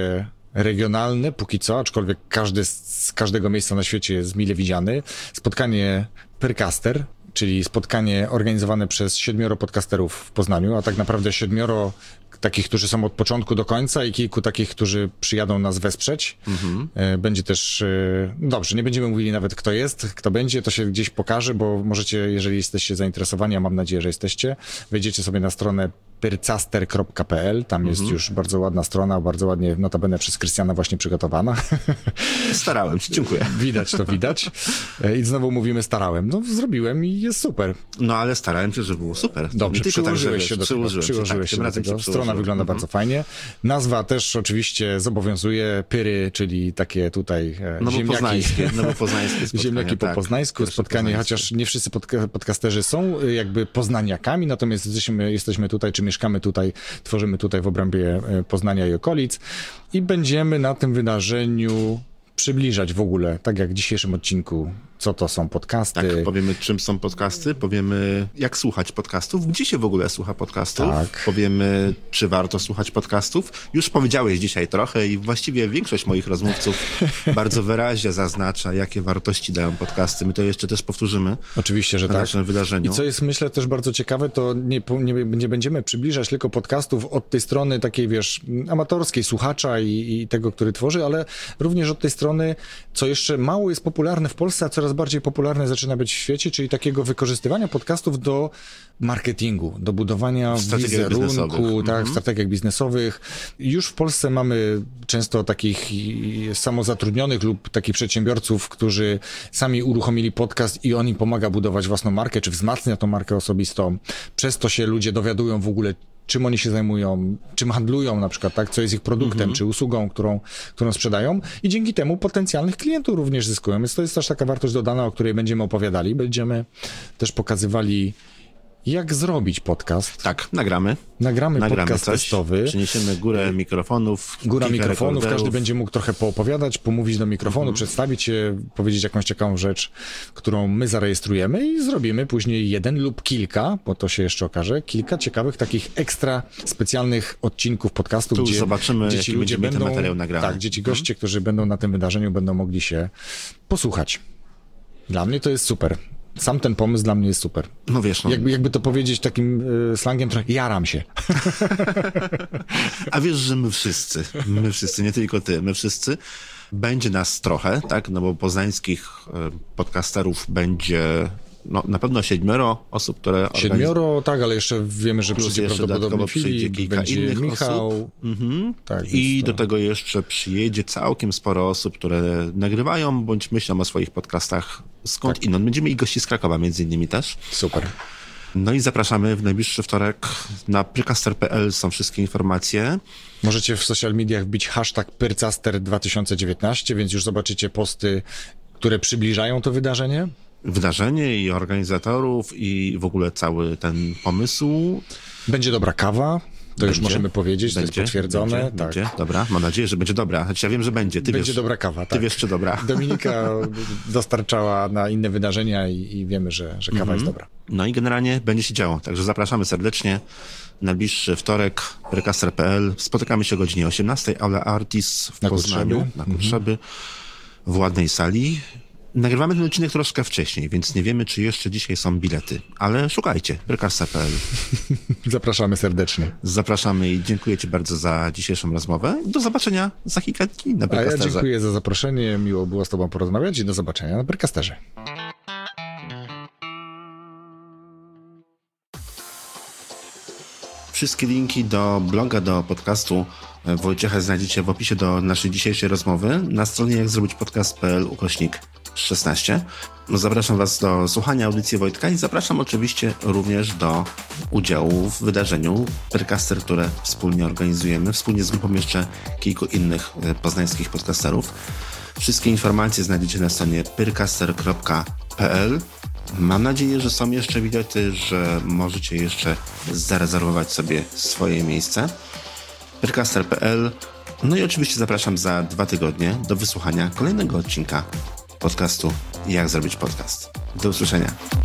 regionalne póki co, aczkolwiek każdy z każdego miejsca na świecie jest mile widziany. Spotkanie Pyrcaster, czyli spotkanie organizowane przez siedmioro podcasterów w Poznaniu, a tak naprawdę siedmioro takich, którzy są od początku do końca i kilku takich, którzy przyjadą nas wesprzeć. Mhm. Będzie też, dobrze, nie będziemy mówili nawet kto jest, kto będzie, to się gdzieś pokaże, bo możecie, jeżeli jesteście zainteresowani, a mam nadzieję, że jesteście, wejdziecie sobie na stronę pyrcaster kropka p l, tam jest mhm. już bardzo ładna strona, bardzo ładnie, notabene przez Krystiana właśnie przygotowana. Starałem się, dziękuję. Widać to, widać. I znowu mówimy starałem. No zrobiłem i jest super. No ale starałem się, żeby było super. Dobrze, przyłożyłeś tak, się do tego. Przyłożyłeś się, tak, się do tego. Strona wygląda mhm. bardzo fajnie. Nazwa też oczywiście zobowiązuje, Pyry, czyli takie tutaj no ziemniaki. Poznańskie, no bo poznańskie ziemniaki po tak, poznańsku, spotkanie, poznańskie. Chociaż nie wszyscy podca- podcasterzy są jakby poznaniakami, natomiast jesteśmy, jesteśmy tutaj, czy mieszkamy tutaj, tworzymy tutaj w obrębie Poznania i okolic i będziemy na tym wydarzeniu przybliżać w ogóle, tak jak w dzisiejszym odcinku, co to są podcasty. Tak, powiemy czym są podcasty, powiemy jak słuchać podcastów, gdzie się w ogóle słucha podcastów, tak. Powiemy czy warto słuchać podcastów. Już powiedziałeś dzisiaj trochę i właściwie większość moich rozmówców bardzo wyraźnie zaznacza, jakie wartości dają podcasty. My to jeszcze też powtórzymy. Oczywiście, że na tak. naszym wydarzeniu. I co jest myślę też bardzo ciekawe, to nie, nie, nie będziemy przybliżać tylko podcastów od tej strony takiej, wiesz, amatorskiej, słuchacza i, i tego, który tworzy, ale również od tej strony, co jeszcze mało jest popularne w Polsce, a coraz bardziej popularne zaczyna być w świecie, czyli takiego wykorzystywania podcastów do marketingu, do budowania wizerunku, tak, w strategiach biznesowych. Już w Polsce mamy często takich samozatrudnionych lub takich przedsiębiorców, którzy sami uruchomili podcast i on im pomaga budować własną markę, czy wzmacnia tą markę osobistą. Przez to się ludzie dowiadują w ogóle, czym oni się zajmują, czym handlują na przykład, tak, co jest ich produktem, mm-hmm. czy usługą, którą, którą sprzedają i dzięki temu potencjalnych klientów również zyskują. Więc to jest też taka wartość dodana, o której będziemy opowiadali. Będziemy też pokazywali, jak zrobić podcast. Tak, nagramy. Nagramy, nagramy podcast coś, testowy. Przyniesiemy górę mikrofonów. Góra mikrofonów, każdy będzie mógł trochę poopowiadać, pomówić do mikrofonu, mhm. przedstawić się, powiedzieć jakąś ciekawą rzecz, którą my zarejestrujemy i zrobimy później jeden lub kilka, bo to się jeszcze okaże, kilka ciekawych takich ekstra specjalnych odcinków podcastu, tu gdzie, zobaczymy, gdzie ci ludzie będą, ten materiał nagrany. Tak, gdzie ci goście, mhm. którzy będą na tym wydarzeniu, będą mogli się posłuchać. Dla mnie to jest super. Sam ten pomysł dla mnie jest super. No wiesz, no. Jakby, jakby to powiedzieć takim y, slangiem, trochę jaram się. A wiesz, że my wszyscy, my wszyscy, nie tylko ty, my wszyscy, będzie nas trochę, tak, no bo poznańskich y, podcasterów będzie no, na pewno siedmioro osób, które... Siedmioro, organiz... tak, ale jeszcze wiemy, że plus przyjdzie prawdopodobnie Filip, kilka będzie innych Michał. Osób. Mhm. Tak, i to... do tego jeszcze przyjedzie całkiem sporo osób, które nagrywają, bądź myślą o swoich podcastach skąd tak. inąd. Będziemy i gości z Krakowa między innymi też. Super. No i zapraszamy w najbliższy wtorek na pyrcaster kropka p l są wszystkie informacje. Możecie w social mediach wbić hashtag Pyrcaster dwa tysiące dziewiętnaście, więc już zobaczycie posty, które przybliżają to wydarzenie. Wydarzenie i organizatorów i w ogóle cały ten pomysł. Będzie dobra kawa. To będzie, już możemy powiedzieć, będzie, to jest potwierdzone. Będzie, tak. będzie, dobra, mam nadzieję, że będzie dobra. Choć ja wiem, że będzie. Ty będzie wiesz, dobra kawa, tak. Ty wiesz, czy dobra. Dominika dostarczała na inne wydarzenia i, i wiemy, że, że kawa mm-hmm. jest dobra. No i generalnie będzie się działo. Także zapraszamy serdecznie. Najbliższy wtorek, pyrcaster kropka p l. Spotykamy się o godzinie osiemnastej, Aula Artis w na Poznaniu. Kutrzeby. Na Kutrzeby. Mm-hmm. W ładnej sali. Nagrywamy ten odcinek troszkę wcześniej, więc nie wiemy, czy jeszcze dzisiaj są bilety, ale szukajcie, pyrcaster kropka p l. Zapraszamy serdecznie. Zapraszamy i dziękuję ci bardzo za dzisiejszą rozmowę. Do zobaczenia za kilka dni na Pyrcasterze. A ja dziękuję za zaproszenie, miło było z tobą porozmawiać i do zobaczenia na Pyrcasterze. Wszystkie linki do bloga, do podcastu Wojciecha znajdziecie w opisie do naszej dzisiejszej rozmowy na stronie jak zrobić podcast kropka p l ukośnik szesnaście. No, zapraszam was do słuchania audycji Wojtka i zapraszam oczywiście również do udziału w wydarzeniu Pyrcaster, które wspólnie organizujemy, wspólnie z grupą jeszcze kilku innych poznańskich podcasterów. Wszystkie informacje znajdziecie na stronie pyrcaster kropka p l. Mam nadzieję, że są jeszcze bilety, że możecie jeszcze zarezerwować sobie swoje miejsce. pyrcaster kropka p l. No i oczywiście zapraszam za dwa tygodnie do wysłuchania kolejnego odcinka podcastu Jak zrobić podcast. Do usłyszenia.